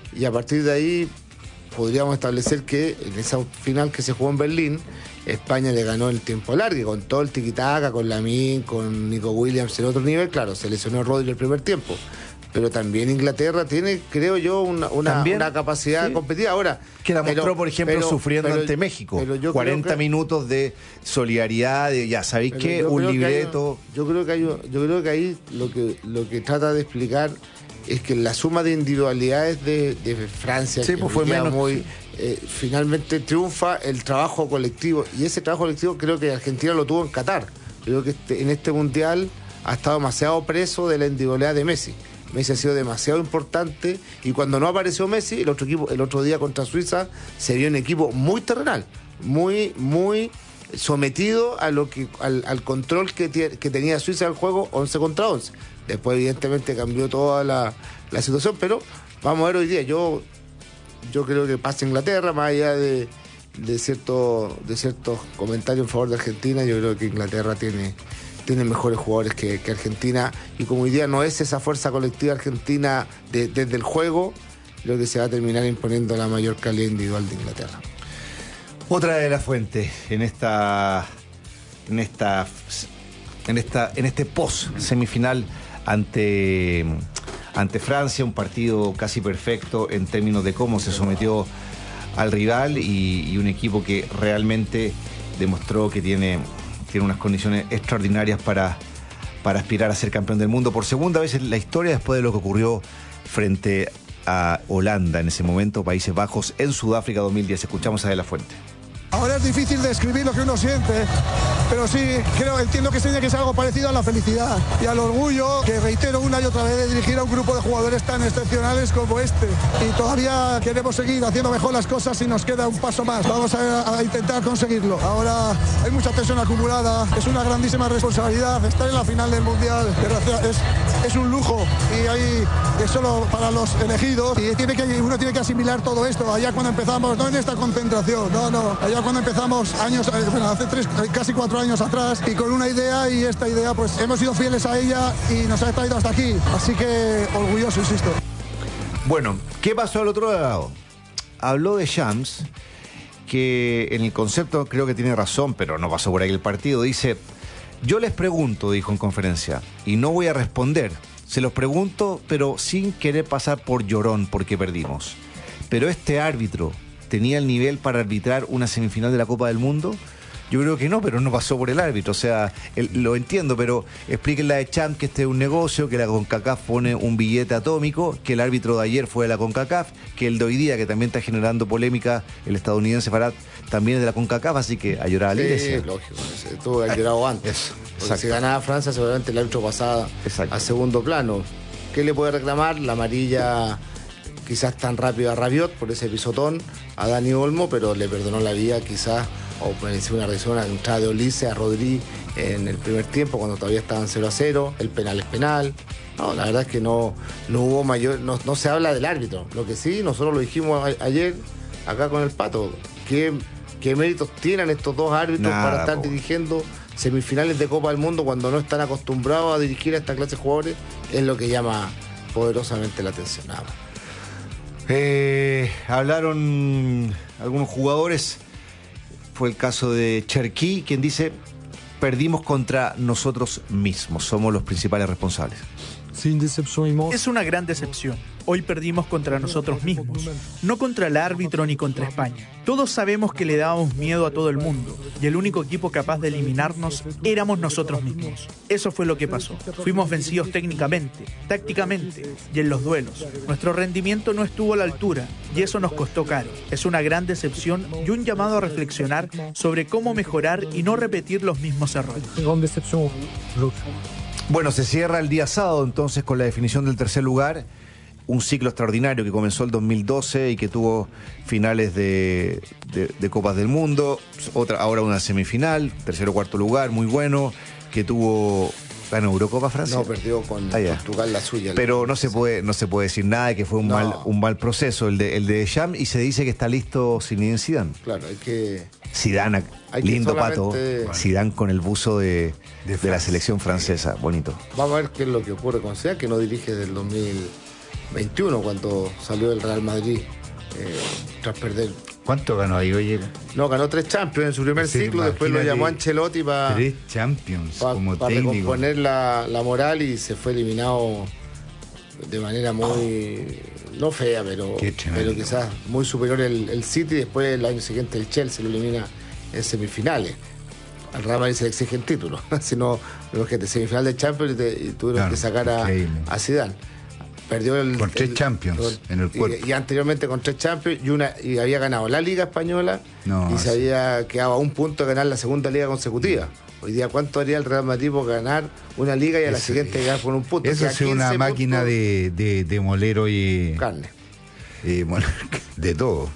y a partir de ahí podríamos establecer que en esa final que se jugó en Berlín, España le ganó el tiempo largo, con todo el tiquitaca, con Lamine, con Nico Williams en otro nivel. Claro, se lesionó Rodri el primer tiempo, pero también Inglaterra tiene, creo yo, una capacidad competitiva. Ahora,
que la mostró, por ejemplo, sufriendo ante México. 40 minutos de solidaridad, de ya sabéis que un libreto.
Yo creo que ahí lo que trata de explicar es que la suma de individualidades de Francia,
sí,
que
pues fue menos,
finalmente triunfa el trabajo colectivo, y ese trabajo colectivo creo que Argentina lo tuvo en Qatar. Creo que en este mundial ha estado demasiado preso de la individualidad de Messi. Messi ha sido demasiado importante, y cuando no apareció Messi, el otro día contra Suiza se vio un equipo muy terrenal, muy sometido a al control que tenía Suiza del juego 11 contra 11. Después evidentemente cambió toda la situación, pero vamos a ver hoy día. Yo creo que pasa Inglaterra, más allá de ciertos comentarios en favor de Argentina. Yo creo que Inglaterra tiene mejores jugadores que Argentina, y como hoy día no es esa fuerza colectiva argentina desde el juego, creo que se va a terminar imponiendo la mayor calidad individual de Inglaterra.
Otra de las fuentes en este post semifinal ante Francia, un partido casi perfecto en términos de cómo se sometió al rival, y un equipo que realmente demostró que tiene unas condiciones extraordinarias para aspirar a ser campeón del mundo por segunda vez en la historia, después de lo que ocurrió frente a Holanda en ese momento, Países Bajos, en Sudáfrica 2010. Escuchamos a De La Fuente.
Ahora es difícil describir lo que uno siente, pero sí entiendo que tiene que ser algo parecido a la felicidad y al orgullo, que reitero una y otra vez, de dirigir a un grupo de jugadores tan excepcionales como este. Y todavía queremos seguir haciendo mejor las cosas y nos queda un paso más. Vamos a intentar conseguirlo. Ahora hay mucha tensión acumulada, es una grandísima responsabilidad estar en la final del Mundial. Es un lujo, y es solo para los elegidos, y uno tiene que asimilar todo esto. Allá cuando empezamos, no en esta concentración, no, allá cuando empezamos hace casi 4 años atrás, y con una idea, y esta idea pues hemos sido fieles a ella y nos ha traído hasta aquí, así que orgulloso, insisto.
Bueno, ¿qué pasó al otro lado? Habló de Shams, que en el concepto creo que tiene razón, pero no pasó por ahí el partido. Dice: yo les pregunto, dijo en conferencia, y no voy a responder, se los pregunto, pero sin querer pasar por llorón porque perdimos. Pero este árbitro ¿tenía el nivel para arbitrar una semifinal de la Copa del Mundo? Yo creo que no, pero no pasó por el árbitro. O sea, lo entiendo, pero explíquenle a Champ que este es un negocio, que la CONCACAF pone un billete atómico, que el árbitro de ayer fue de la CONCACAF, que el de hoy día, que también está generando polémica, el estadounidense Farad, también es de la CONCACAF, así que a llorar a la iglesia.
Sí, lógico. Tuvo que haber llorado antes. Porque si ganaba Francia, seguramente el árbitro pasaba a segundo plano. ¿Qué le puede reclamar? La amarilla quizás tan rápido a Rabiot por ese pisotón, a Dani Olmo, pero le perdonó la vida quizás, o mereció una reacción a la entrada de Olise, a Rodri en el primer tiempo, cuando todavía estaban 0-0, el penal es penal. No, la verdad es que no hubo mayor, no se habla del árbitro. Lo que sí, nosotros lo dijimos ayer acá con el Pato, ¿qué méritos tienen estos dos árbitros para estar dirigiendo semifinales de Copa del Mundo cuando no están acostumbrados a dirigir a esta clase de jugadores? Es lo que llama poderosamente la atención. Nada más.
Hablaron algunos jugadores, fue el caso de Cherki, quien dice: perdimos contra nosotros mismos, somos los principales responsables.
Es una gran decepción. Hoy perdimos contra nosotros mismos, no contra el árbitro ni contra España. Todos sabemos que le dábamos miedo a todo el mundo, y el único equipo capaz de eliminarnos éramos nosotros mismos. Eso fue lo que pasó. Fuimos vencidos técnicamente, tácticamente y en los duelos. Nuestro rendimiento no estuvo a la altura, y eso nos costó caro. Es una gran decepción y un llamado a reflexionar sobre cómo mejorar y no repetir los mismos errores.
Bueno, se cierra el día sábado entonces con la definición del tercer lugar. Un ciclo extraordinario que comenzó el 2012 y que tuvo finales de Copas del Mundo. Ahora una semifinal, tercer o cuarto lugar, muy bueno. Que tuvo... ¿Ganó Eurocopa Francia?
No, perdió con Portugal la suya.
Pero no se puede decir nada de que fue un mal proceso el de Deschamps, y se dice que está listo Zinedine Zidane.
Claro, hay que...
Zidane, lindo Pato. Zidane con el buzo de la selección francesa, bonito.
Vamos a ver qué es lo que ocurre con Zidane, que no dirige desde el
21 cuando salió del Real Madrid tras perder.
¿Cuánto ganó ahí, oye?
No, ganó 3 Champions en su primer ciclo, después lo llamó Ancelotti para
3 Champions como técnico.
Recomponer la moral y se fue eliminado de manera muy, no fea, pero quizás muy superior el City. Después el año siguiente el Chelsea lo elimina en semifinales. Al Real Madrid se le exigen títulos, si no, de semifinal de Champions y tuvieron que sacar a Zidane. Perdió
con 3 Champions en el cuerpo.
Y anteriormente con 3 Champions y había ganado la Liga Española se había quedado a un punto de ganar la segunda Liga consecutiva. Hoy día, ¿cuánto haría el Real Madrid por ganar una Liga y a la siguiente ganar por un punto?
Eso es una máquina de molero y...
carne.
De todo.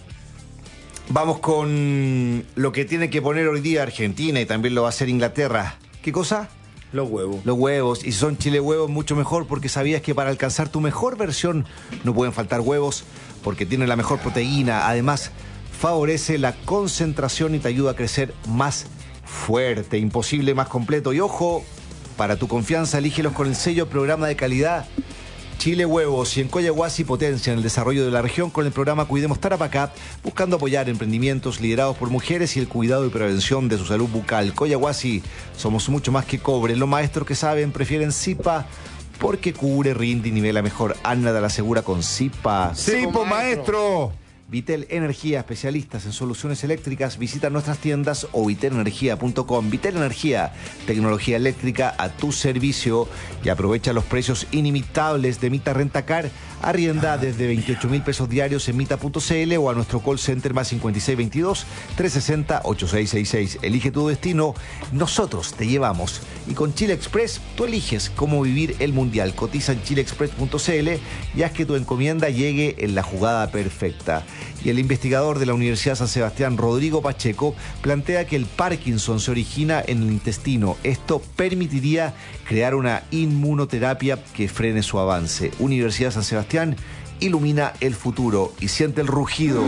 Vamos con lo que tiene que poner hoy día Argentina y también lo va a hacer Inglaterra. ¿Qué cosa?
Los huevos.
Los huevos. Y si son chile huevos, mucho mejor, porque sabías que para alcanzar tu mejor versión no pueden faltar huevos, porque tienen la mejor proteína. Además, favorece la concentración y te ayuda a crecer más fuerte, imposible, más completo. Y ojo, para tu confianza, elígelos con el sello Programa de Calidad Chile Huevos. Y en Coyahuasi potencian el desarrollo de la región con el programa Cuidemos Tarapacá, buscando apoyar emprendimientos liderados por mujeres y el cuidado y prevención de su salud bucal. Coyahuasi, somos mucho más que cobre. Los maestros que saben prefieren Zipa porque cubre, rinde y nivela mejor. Ana de la Segura con Zipa.
¡Zipo, maestro!
Vitel Energía, especialistas en soluciones eléctricas. Visita nuestras tiendas o vitelenergia.com. Vitel Energía, tecnología eléctrica a tu servicio. Y aprovecha los precios inimitables de Mita Rentacar. Arrienda desde 28.000 pesos diarios en mita.cl o a nuestro call center más 5622-360-8666. Elige tu destino, nosotros te llevamos. Y con Chile Express, tú eliges cómo vivir el Mundial. Cotiza en chileexpress.cl y haz que tu encomienda llegue en la jugada perfecta. Y el investigador de la Universidad San Sebastián, Rodrigo Pacheco, plantea que el Parkinson se origina en el intestino. Esto permitiría crear una inmunoterapia que frene su avance. Universidad San Sebastián ilumina el futuro y siente el rugido.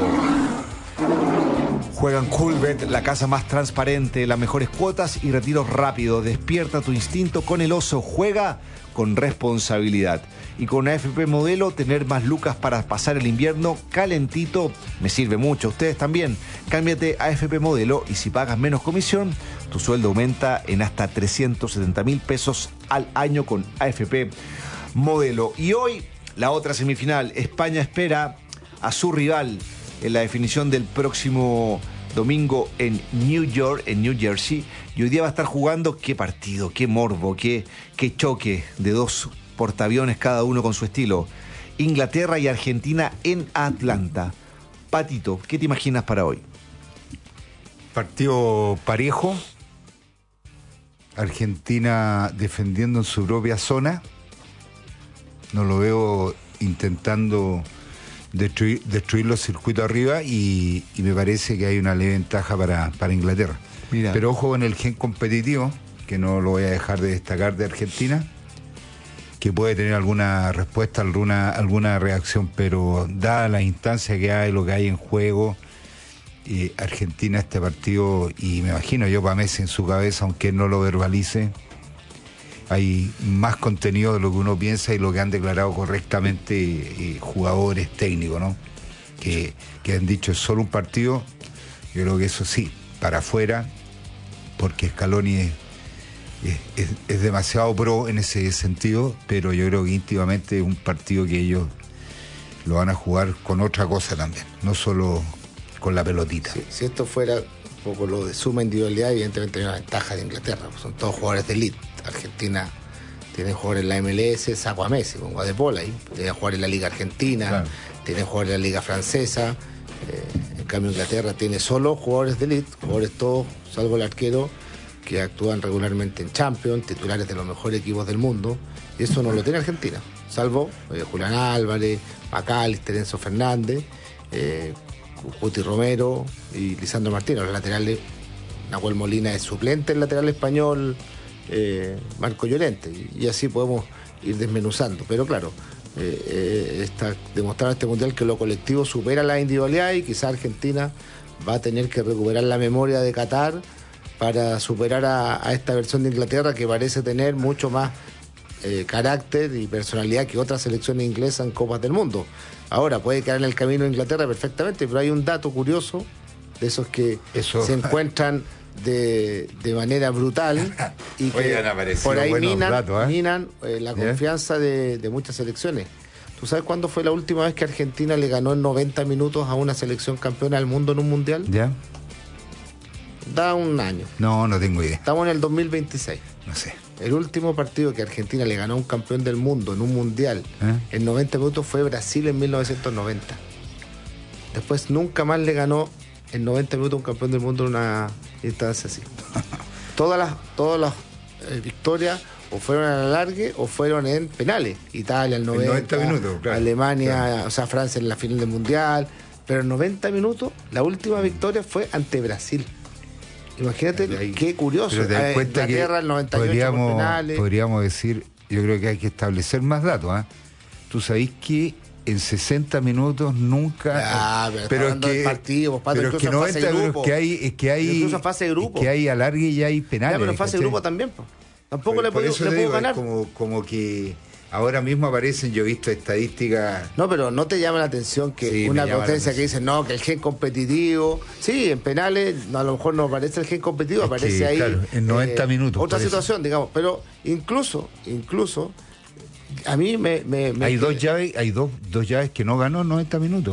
Juega en Coolbet, la casa más transparente, las mejores cuotas y retiros rápidos. Despierta tu instinto con el oso. Juega con responsabilidad. Y con AFP Modelo, tener más lucas para pasar el invierno calentito me sirve mucho. Ustedes también. Cámbiate a AFP Modelo y si pagas menos comisión, tu sueldo aumenta en hasta 370.000 pesos al año con AFP Modelo. Y hoy, la otra semifinal. España espera a su rival en la definición del próximo domingo en New York, en New Jersey. Y hoy día va a estar jugando, qué partido, qué morbo, qué choque de dos portaaviones cada uno con su estilo. Inglaterra y Argentina en Atlanta. Patito, ¿qué te imaginas para hoy?
Partido parejo. Argentina defendiendo en su propia zona. No lo veo intentando destruir los circuitos arriba y me parece que hay una leve ventaja para Inglaterra.
Mira.
Pero ojo en el gen competitivo, que no lo voy a dejar de destacar de Argentina, que puede tener alguna respuesta, alguna reacción, pero dada la instancia que hay, lo que hay en juego, Argentina este partido, y me imagino yo para Messi en su cabeza, aunque no lo verbalice, hay más contenido de lo que uno piensa y lo que han declarado correctamente jugadores técnicos, ¿no? Que han dicho es solo un partido. Yo creo que eso sí, para afuera, porque Scaloni es demasiado pro en ese sentido, pero yo creo que íntimamente es un partido que ellos lo van a jugar con otra cosa también, no solo con la pelotita.
Sí, si esto fuera un poco lo de suma individualidad, evidentemente hay una ventaja de Inglaterra, son todos jugadores de elite. Argentina tiene jugadores en la MLS, saco a Messi con Guadepola, ahí tiene jugadores en la Liga Argentina, claro. Tiene jugadores en la Liga Francesa, en cambio Inglaterra tiene solo jugadores de elite, jugadores todos, salvo el arquero, que actúan regularmente en Champions, titulares de los mejores equipos del mundo, y eso no lo tiene Argentina, salvo Julián Álvarez, McAllister, Enzo Fernández, Guti Romero y Lisandro Martínez, los laterales. Nahuel Molina es suplente el lateral español, Marco Llorente, y así podemos ir desmenuzando, pero claro, está demostrado este mundial que lo colectivo supera la individualidad y quizá Argentina va a tener que recuperar la memoria de Qatar para superar a esta versión de Inglaterra que parece tener mucho más carácter y personalidad que otras selecciones inglesas en Copas del Mundo. Ahora, puede quedar en el camino de Inglaterra perfectamente, pero hay un dato curioso de esos que se encuentran de manera brutal y que por ahí minan la confianza de muchas selecciones. ¿Tú sabes cuándo fue la última vez que Argentina le ganó en 90 minutos a una selección campeona del mundo en un mundial?
¿Ya?
Da un año.
No tengo idea.
Estamos en el 2026.
No sé.
El último partido que Argentina le ganó a un campeón del mundo en un mundial en 90 minutos fue Brasil en 1990. Después nunca más le ganó en 90 minutos a un campeón del mundo en una instancia así. Todas las victorias o fueron a la largue o fueron en penales. Italia en 90 minutos, claro, Alemania, claro. O sea, Francia en la final del mundial. Pero en 90 minutos la última victoria fue ante Brasil. Imagínate qué curioso.
Pero te das cuenta que
el 98 por penales.
Podríamos decir, yo creo que hay que establecer más datos. Tú sabés que en 60 minutos nunca.
Pero es que partido,
pero es que 90 minutos es que hay
incluso fase de grupo.
Es que hay alargue y hay penales.
Pero en fase de grupo también. Tampoco
pero
le puedo ganar.
Como que ahora mismo aparecen, yo he visto estadísticas.
No, pero no te llama la atención que una potencia que dice que el gen competitivo. Sí, en penales a lo mejor no aparece el gen competitivo, aparece ahí.
Claro, en 90 minutos.
Otra situación, digamos. Pero incluso a mí me
hay dos llaves que no ganó en 90 minutos.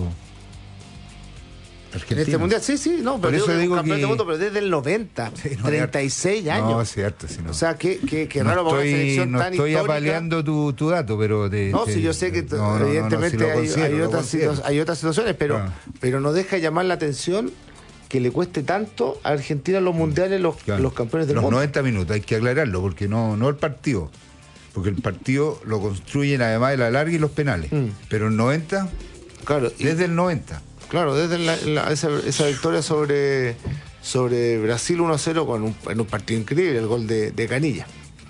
Argentina.
En este mundial, pero
por eso digo
campeón del mundo, pero desde el 90, 36 años.
No, es cierto,
O sea, qué raro para una selección tan histórica.
No estoy apaleando tu dato, pero...
sí, yo sé que evidentemente hay otras situaciones, pero no deja llamar la atención que le cueste tanto a Argentina en los mundiales los campeones del mundo.
Los 90 minutos, hay que aclararlo, porque no el partido. Porque el partido lo construyen además de la larga y los penales. Pero el 90, desde el 90.
Claro, desde esa victoria sobre Brasil 1-0 en un partido increíble, el gol de Canilla.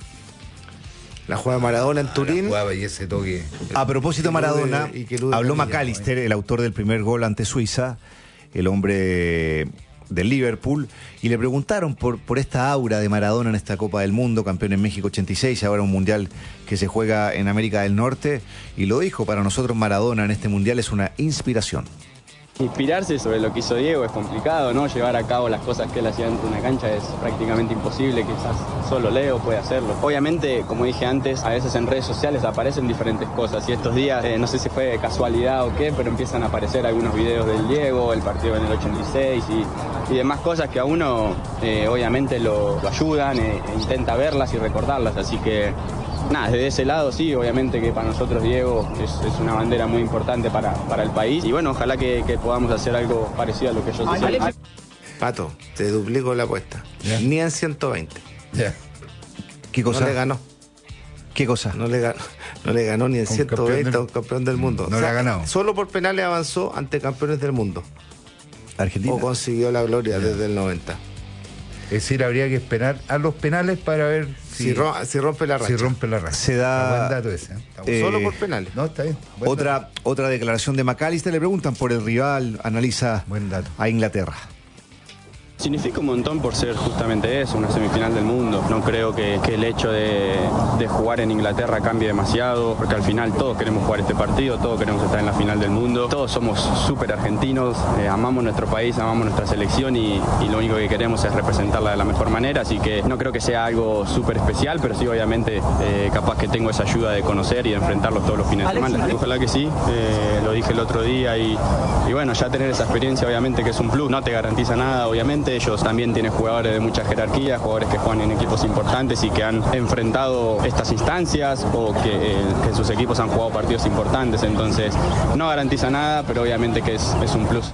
La jugada de Maradona en Turín.
Y ese toque.
A propósito de Maradona, habló McAllister, el autor del primer gol ante Suiza, el hombre del Liverpool, y le preguntaron por esta aura de Maradona en esta Copa del Mundo, campeón en México 86, ahora un mundial que se juega en América del Norte, y lo dijo: para nosotros Maradona en este mundial es una inspiración.
Inspirarse sobre lo que hizo Diego es complicado, ¿no? Llevar a cabo las cosas que él hacía dentro de una cancha es prácticamente imposible, quizás solo Leo puede hacerlo. Obviamente, como dije antes, a veces en redes sociales aparecen diferentes cosas y estos días, no sé si fue de casualidad o qué, pero empiezan a aparecer algunos videos del Diego, el partido en el 86 y demás cosas que a uno obviamente lo ayudan e intenta verlas y recordarlas, así que... Nada, desde ese lado sí, obviamente que para nosotros Diego es una bandera muy importante para el país y bueno, ojalá que podamos hacer algo parecido a lo que yo decía.
Pato, te duplico la apuesta. Ni en 120.
¿Qué cosa?
No le ganó.
¿Qué cosa?
No le ganó ni en 120 a un campeón del mundo.
No le ha ganado.
Solo por penales avanzó ante campeones del mundo.
Argentina.
O consiguió la gloria desde el 90.
Es decir, habría que esperar a los penales para ver
si rompe la racha.
Si rompe la racha.
Se da...
Buen dato ese.
Solo por penales.
No, está bien.
Otra declaración de McAllister. Le preguntan por el rival, analiza a Inglaterra.
Significa un montón por ser justamente eso, una semifinal del mundo. No creo que el hecho de jugar en Inglaterra cambie demasiado, porque al final todos queremos jugar este partido, todos queremos estar en la final del mundo. Todos somos súper argentinos, amamos nuestro país, amamos nuestra selección y lo único que queremos es representarla de la mejor manera, así que no creo que sea algo súper especial, pero sí obviamente capaz que tengo esa ayuda de conocer y de enfrentarlos todos los fines de semana. Ojalá que sí, lo dije el otro día y bueno, ya tener esa experiencia obviamente que es un plus, no te garantiza nada obviamente. Ellos también tienen jugadores de mucha jerarquía, jugadores que juegan en equipos importantes y que han enfrentado estas instancias o que en sus equipos han jugado partidos importantes, entonces no garantiza nada, pero obviamente que es un plus.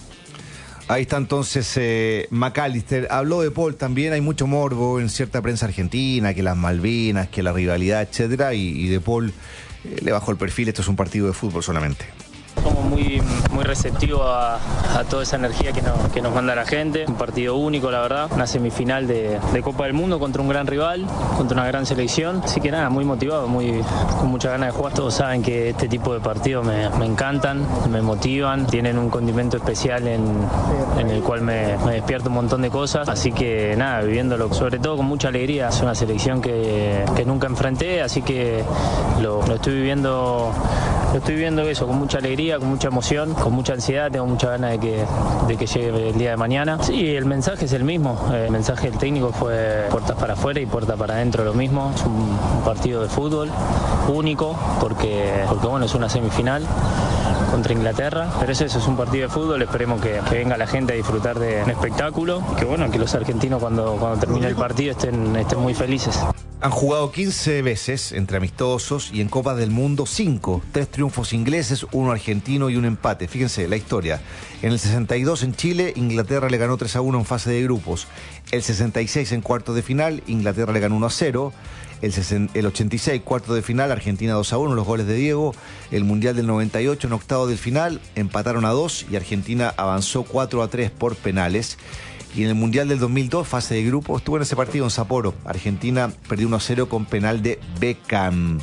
Ahí está entonces McAllister. Habló de Paul también, hay mucho morbo en cierta prensa argentina, que las Malvinas, que la rivalidad, etcétera, y de Paul le bajó el perfil, esto es un partido de fútbol solamente.
Somos muy receptivos a toda esa energía que nos manda la gente. Un partido único, la verdad. Una semifinal de Copa del Mundo contra un gran rival, contra una gran selección. Así que nada, muy motivado, con muchas ganas de jugar. Todos saben que este tipo de partidos me encantan, me motivan. Tienen un condimento especial en el cual me despierta un montón de cosas. Así que nada, viviéndolo sobre todo con mucha alegría. Es una selección que nunca enfrenté, así que lo estoy viviendo eso con mucha alegría, con mucha emoción, con mucha ansiedad. Tengo mucha ganas de que llegue el día de mañana. Sí, el mensaje es el mismo. El mensaje del técnico fue puertas para afuera y puertas para adentro lo mismo. Es un partido de fútbol único porque bueno, es una semifinal contra Inglaterra, pero es un partido de fútbol. Esperemos que venga la gente a disfrutar de un espectáculo, que bueno, que los argentinos cuando termine el partido estén muy felices.
Han jugado 15 veces entre amistosos y en Copas del Mundo 5, 3 triunfos ingleses, 1 argentino y un empate. Fíjense la historia. En el 62 en Chile, Inglaterra le ganó 3-1 en fase de grupos. El 66 en cuartos de final, Inglaterra le ganó 1-0. El 86, cuarto de final, Argentina 2-1, los goles de Diego. El Mundial del 98, en octavo del final, empataron a 2 y Argentina avanzó 4-3 por penales. Y en el Mundial del 2002, fase de grupo, estuvo en ese partido en Sapporo. Argentina perdió 1-0 con penal de Beckham.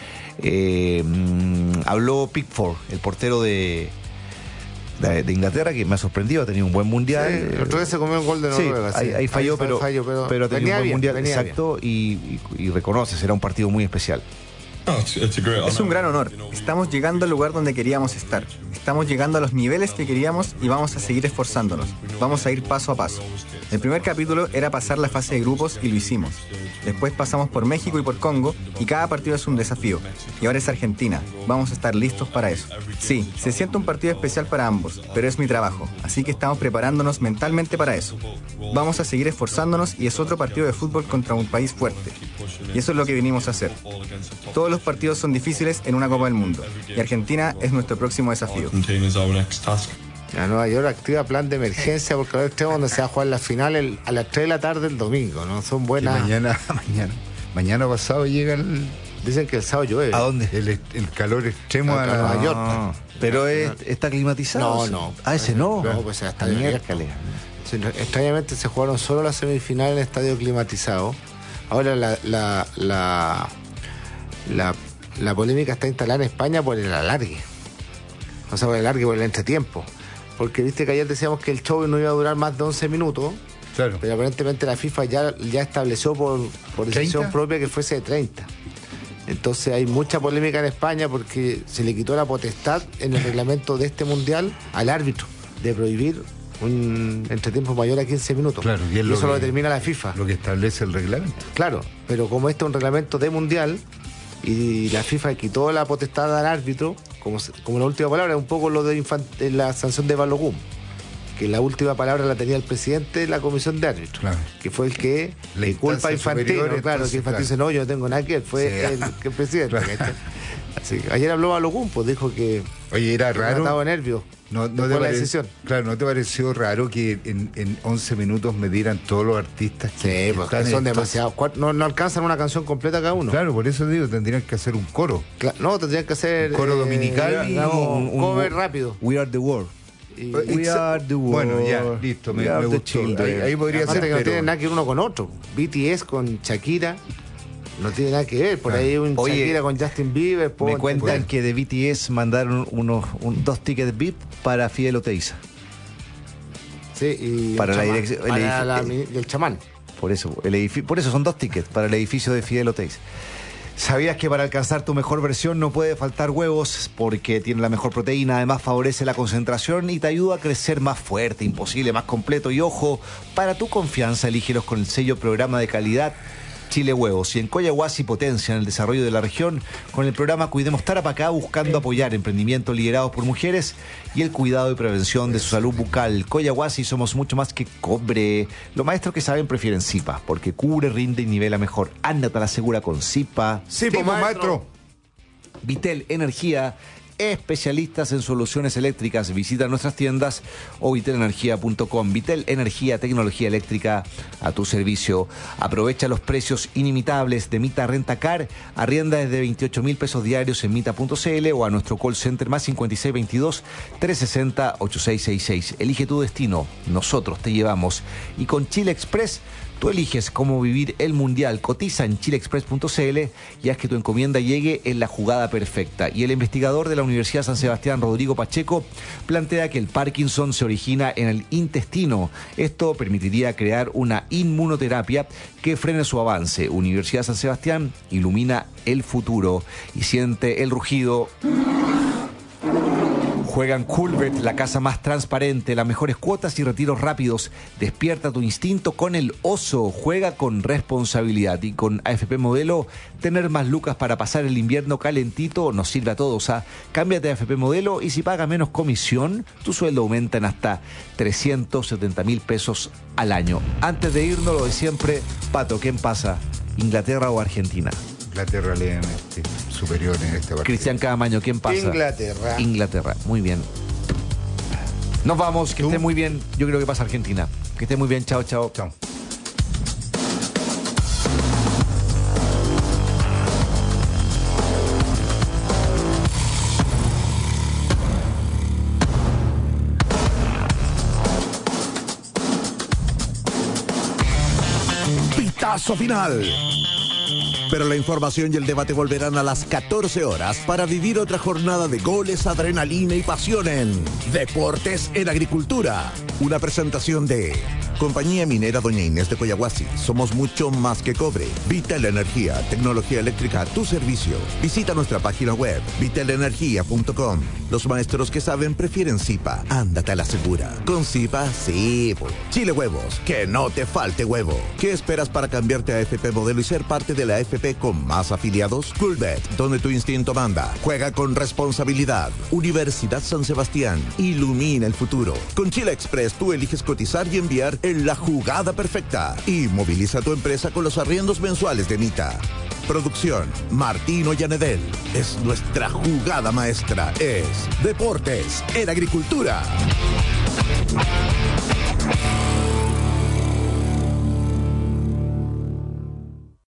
Habló Pickford, el portero de Inglaterra, que me ha sorprendido, ha tenido un buen mundial.
Sí, el otro día se comió un gol de Noruega.
Sí, ahí falló, pero ha tenido un buen mundial, exacto, y reconoce, será un partido muy especial.
Es un gran honor. Estamos llegando al lugar donde queríamos estar. Estamos llegando a los niveles que queríamos y vamos a seguir esforzándonos. Vamos a ir paso a paso. El primer capítulo era pasar la fase de grupos y lo hicimos. Después pasamos por México y por Congo y cada partido es un desafío. Y ahora es Argentina. Vamos a estar listos para eso. Sí, se siente un partido especial para ambos, pero es mi trabajo. Así que estamos preparándonos mentalmente para eso. Vamos a seguir esforzándonos y es otro partido de fútbol contra un país fuerte. Y eso es lo que vinimos a hacer. Todos los partidos son difíciles en una Copa del Mundo. Y Argentina es nuestro próximo desafío.
La Nueva York activa plan de emergencia porque ahora estamos donde se va a jugar la final a las 3 de la tarde el domingo, ¿no? Son buenas.
Mañana pasado llega el...
Dicen que el sábado llueve.
¿A dónde?
El calor extremo a
Nueva York.
Pero está climatizado.
No.
Ese no.
No, pues hasta miércoles. Extrañamente se jugaron solo las semifinales en estadio climatizado. Ahora la polémica está instalada en España por el alargue. O sea, por el alargue, por el entretiempo. Porque viste que ayer decíamos que el show no iba a durar más de 11 minutos.
Claro.
Pero aparentemente la FIFA ya estableció por decisión propia que fuese de 30. Entonces hay mucha polémica en España porque se le quitó la potestad en el reglamento de este mundial al árbitro de prohibir un entretiempo mayor a 15 minutos.
Claro, y
eso lo determina la FIFA.
Lo que establece el reglamento.
Claro, pero como este es un reglamento de mundial y la FIFA quitó la potestad al árbitro, como la última palabra, es un poco lo de la sanción de Balogun, que la última palabra la tenía el presidente de la comisión de árbitros, claro, que fue el que le culpa a Infantino, claro, que Infantino dice, no, yo no tengo nada que ver, fue el presidente. Claro. Así, ayer habló Balogun, pues dijo que
era raro.
Estaba de nervios.
No la decisión. Claro, ¿no te pareció raro que en 11 minutos me dieran todos los artistas?
Sí, porque son demasiados. No alcanzan una canción completa cada uno.
Claro, por eso digo, tendrían que hacer un coro.
No, tendrían que hacer
un coro dominical
y un cover rápido.
We Are the World.
We are the world. Bueno, ya, listo, me gustó. Ahí podría ser.
Que no tiene nada que ver uno con otro. BTS con Shakira. No tiene nada que ver, por ahí un Shakira con Justin Bieber.
Me cuentan que de BTS mandaron 2 tickets VIP para Fidel Oteiza.
Sí, y
para la dirección
del chamán.
Por eso son 2 tickets para el edificio de Fidel Oteiza. ¿Sabías que para alcanzar tu mejor versión no puede faltar huevos? Porque tiene la mejor proteína, además favorece la concentración y te ayuda a crecer más fuerte, imposible, más completo. Y ojo, para tu confianza, elígelos con el sello Programa de Calidad Chile Huevos. Y en Coyahuasi potencian el desarrollo de la región con el programa Cuidemos Tarapacá, buscando apoyar emprendimientos liderados por mujeres y el cuidado y prevención de su salud bucal. Coyahuasi somos mucho más que cobre. Los maestros que saben prefieren Zipa, porque cubre, rinde y nivela mejor. Ándate a la segura con Zipa.
Sí, pues maestro.
Vitel Energía especialistas en soluciones eléctricas. Visita nuestras tiendas o vitelenergia.com. Vitel Energía, tecnología eléctrica a tu servicio. Aprovecha los precios inimitables de Mita Rentacar. Arrienda desde 28.000 pesos diarios en mita.cl o a nuestro call center más 5622-360-8666. Elige tu destino, nosotros te llevamos. Y con Chile Express, tú eliges cómo vivir el Mundial. Cotiza en chileexpress.cl y haz que tu encomienda llegue en la jugada perfecta. Y el investigador de la Universidad San Sebastián, Rodrigo Pacheco, plantea que el Parkinson se origina en el intestino. Esto permitiría crear una inmunoterapia que frene su avance. Universidad San Sebastián ilumina el futuro y siente el rugido. Juega en Coolbet, la casa más transparente, las mejores cuotas y retiros rápidos. Despierta tu instinto con el oso. Juega con responsabilidad. Y con AFP Modelo, tener más lucas para pasar el invierno calentito nos sirve a todos. Cámbiate a AFP Modelo y si pagas menos comisión, tu sueldo aumenta en hasta 370.000 pesos al año. Antes de irnos, lo de siempre, Pato, ¿quién pasa? ¿Inglaterra o Argentina?
Inglaterra levemente superior en este partido.
Cristian Camaño, ¿quién pasa? Inglaterra, muy bien. Nos vamos, que esté muy bien. Yo creo que pasa Argentina. Que esté muy bien, chao, chao.
Chao.
Pitazo final. Pero la información y el debate volverán a las 14 horas para vivir otra jornada de goles, adrenalina y pasión en Deportes en Agricultura. Una presentación de Compañía Minera Doña Inés de Coyahuasi. Somos mucho más que cobre. Vitel Energía, tecnología eléctrica a tu servicio. Visita nuestra página web, vitelenergia.com. Los maestros que saben prefieren Zipa. Ándate a la segura. Con Zipa, sí. Chile Huevos, que no te falte huevo. ¿Qué esperas para cambiarte a AFP Modelo y ser parte de la AFP con más afiliados? Coolbet, donde tu instinto manda. Juega con responsabilidad. Universidad San Sebastián, ilumina el futuro. Con Chile Express tú eliges cotizar y enviar en la jugada perfecta. Y moviliza tu empresa con los arriendos mensuales de Mita. Producción, Martino Llanedel. Es nuestra jugada maestra. Es Deportes en Agricultura.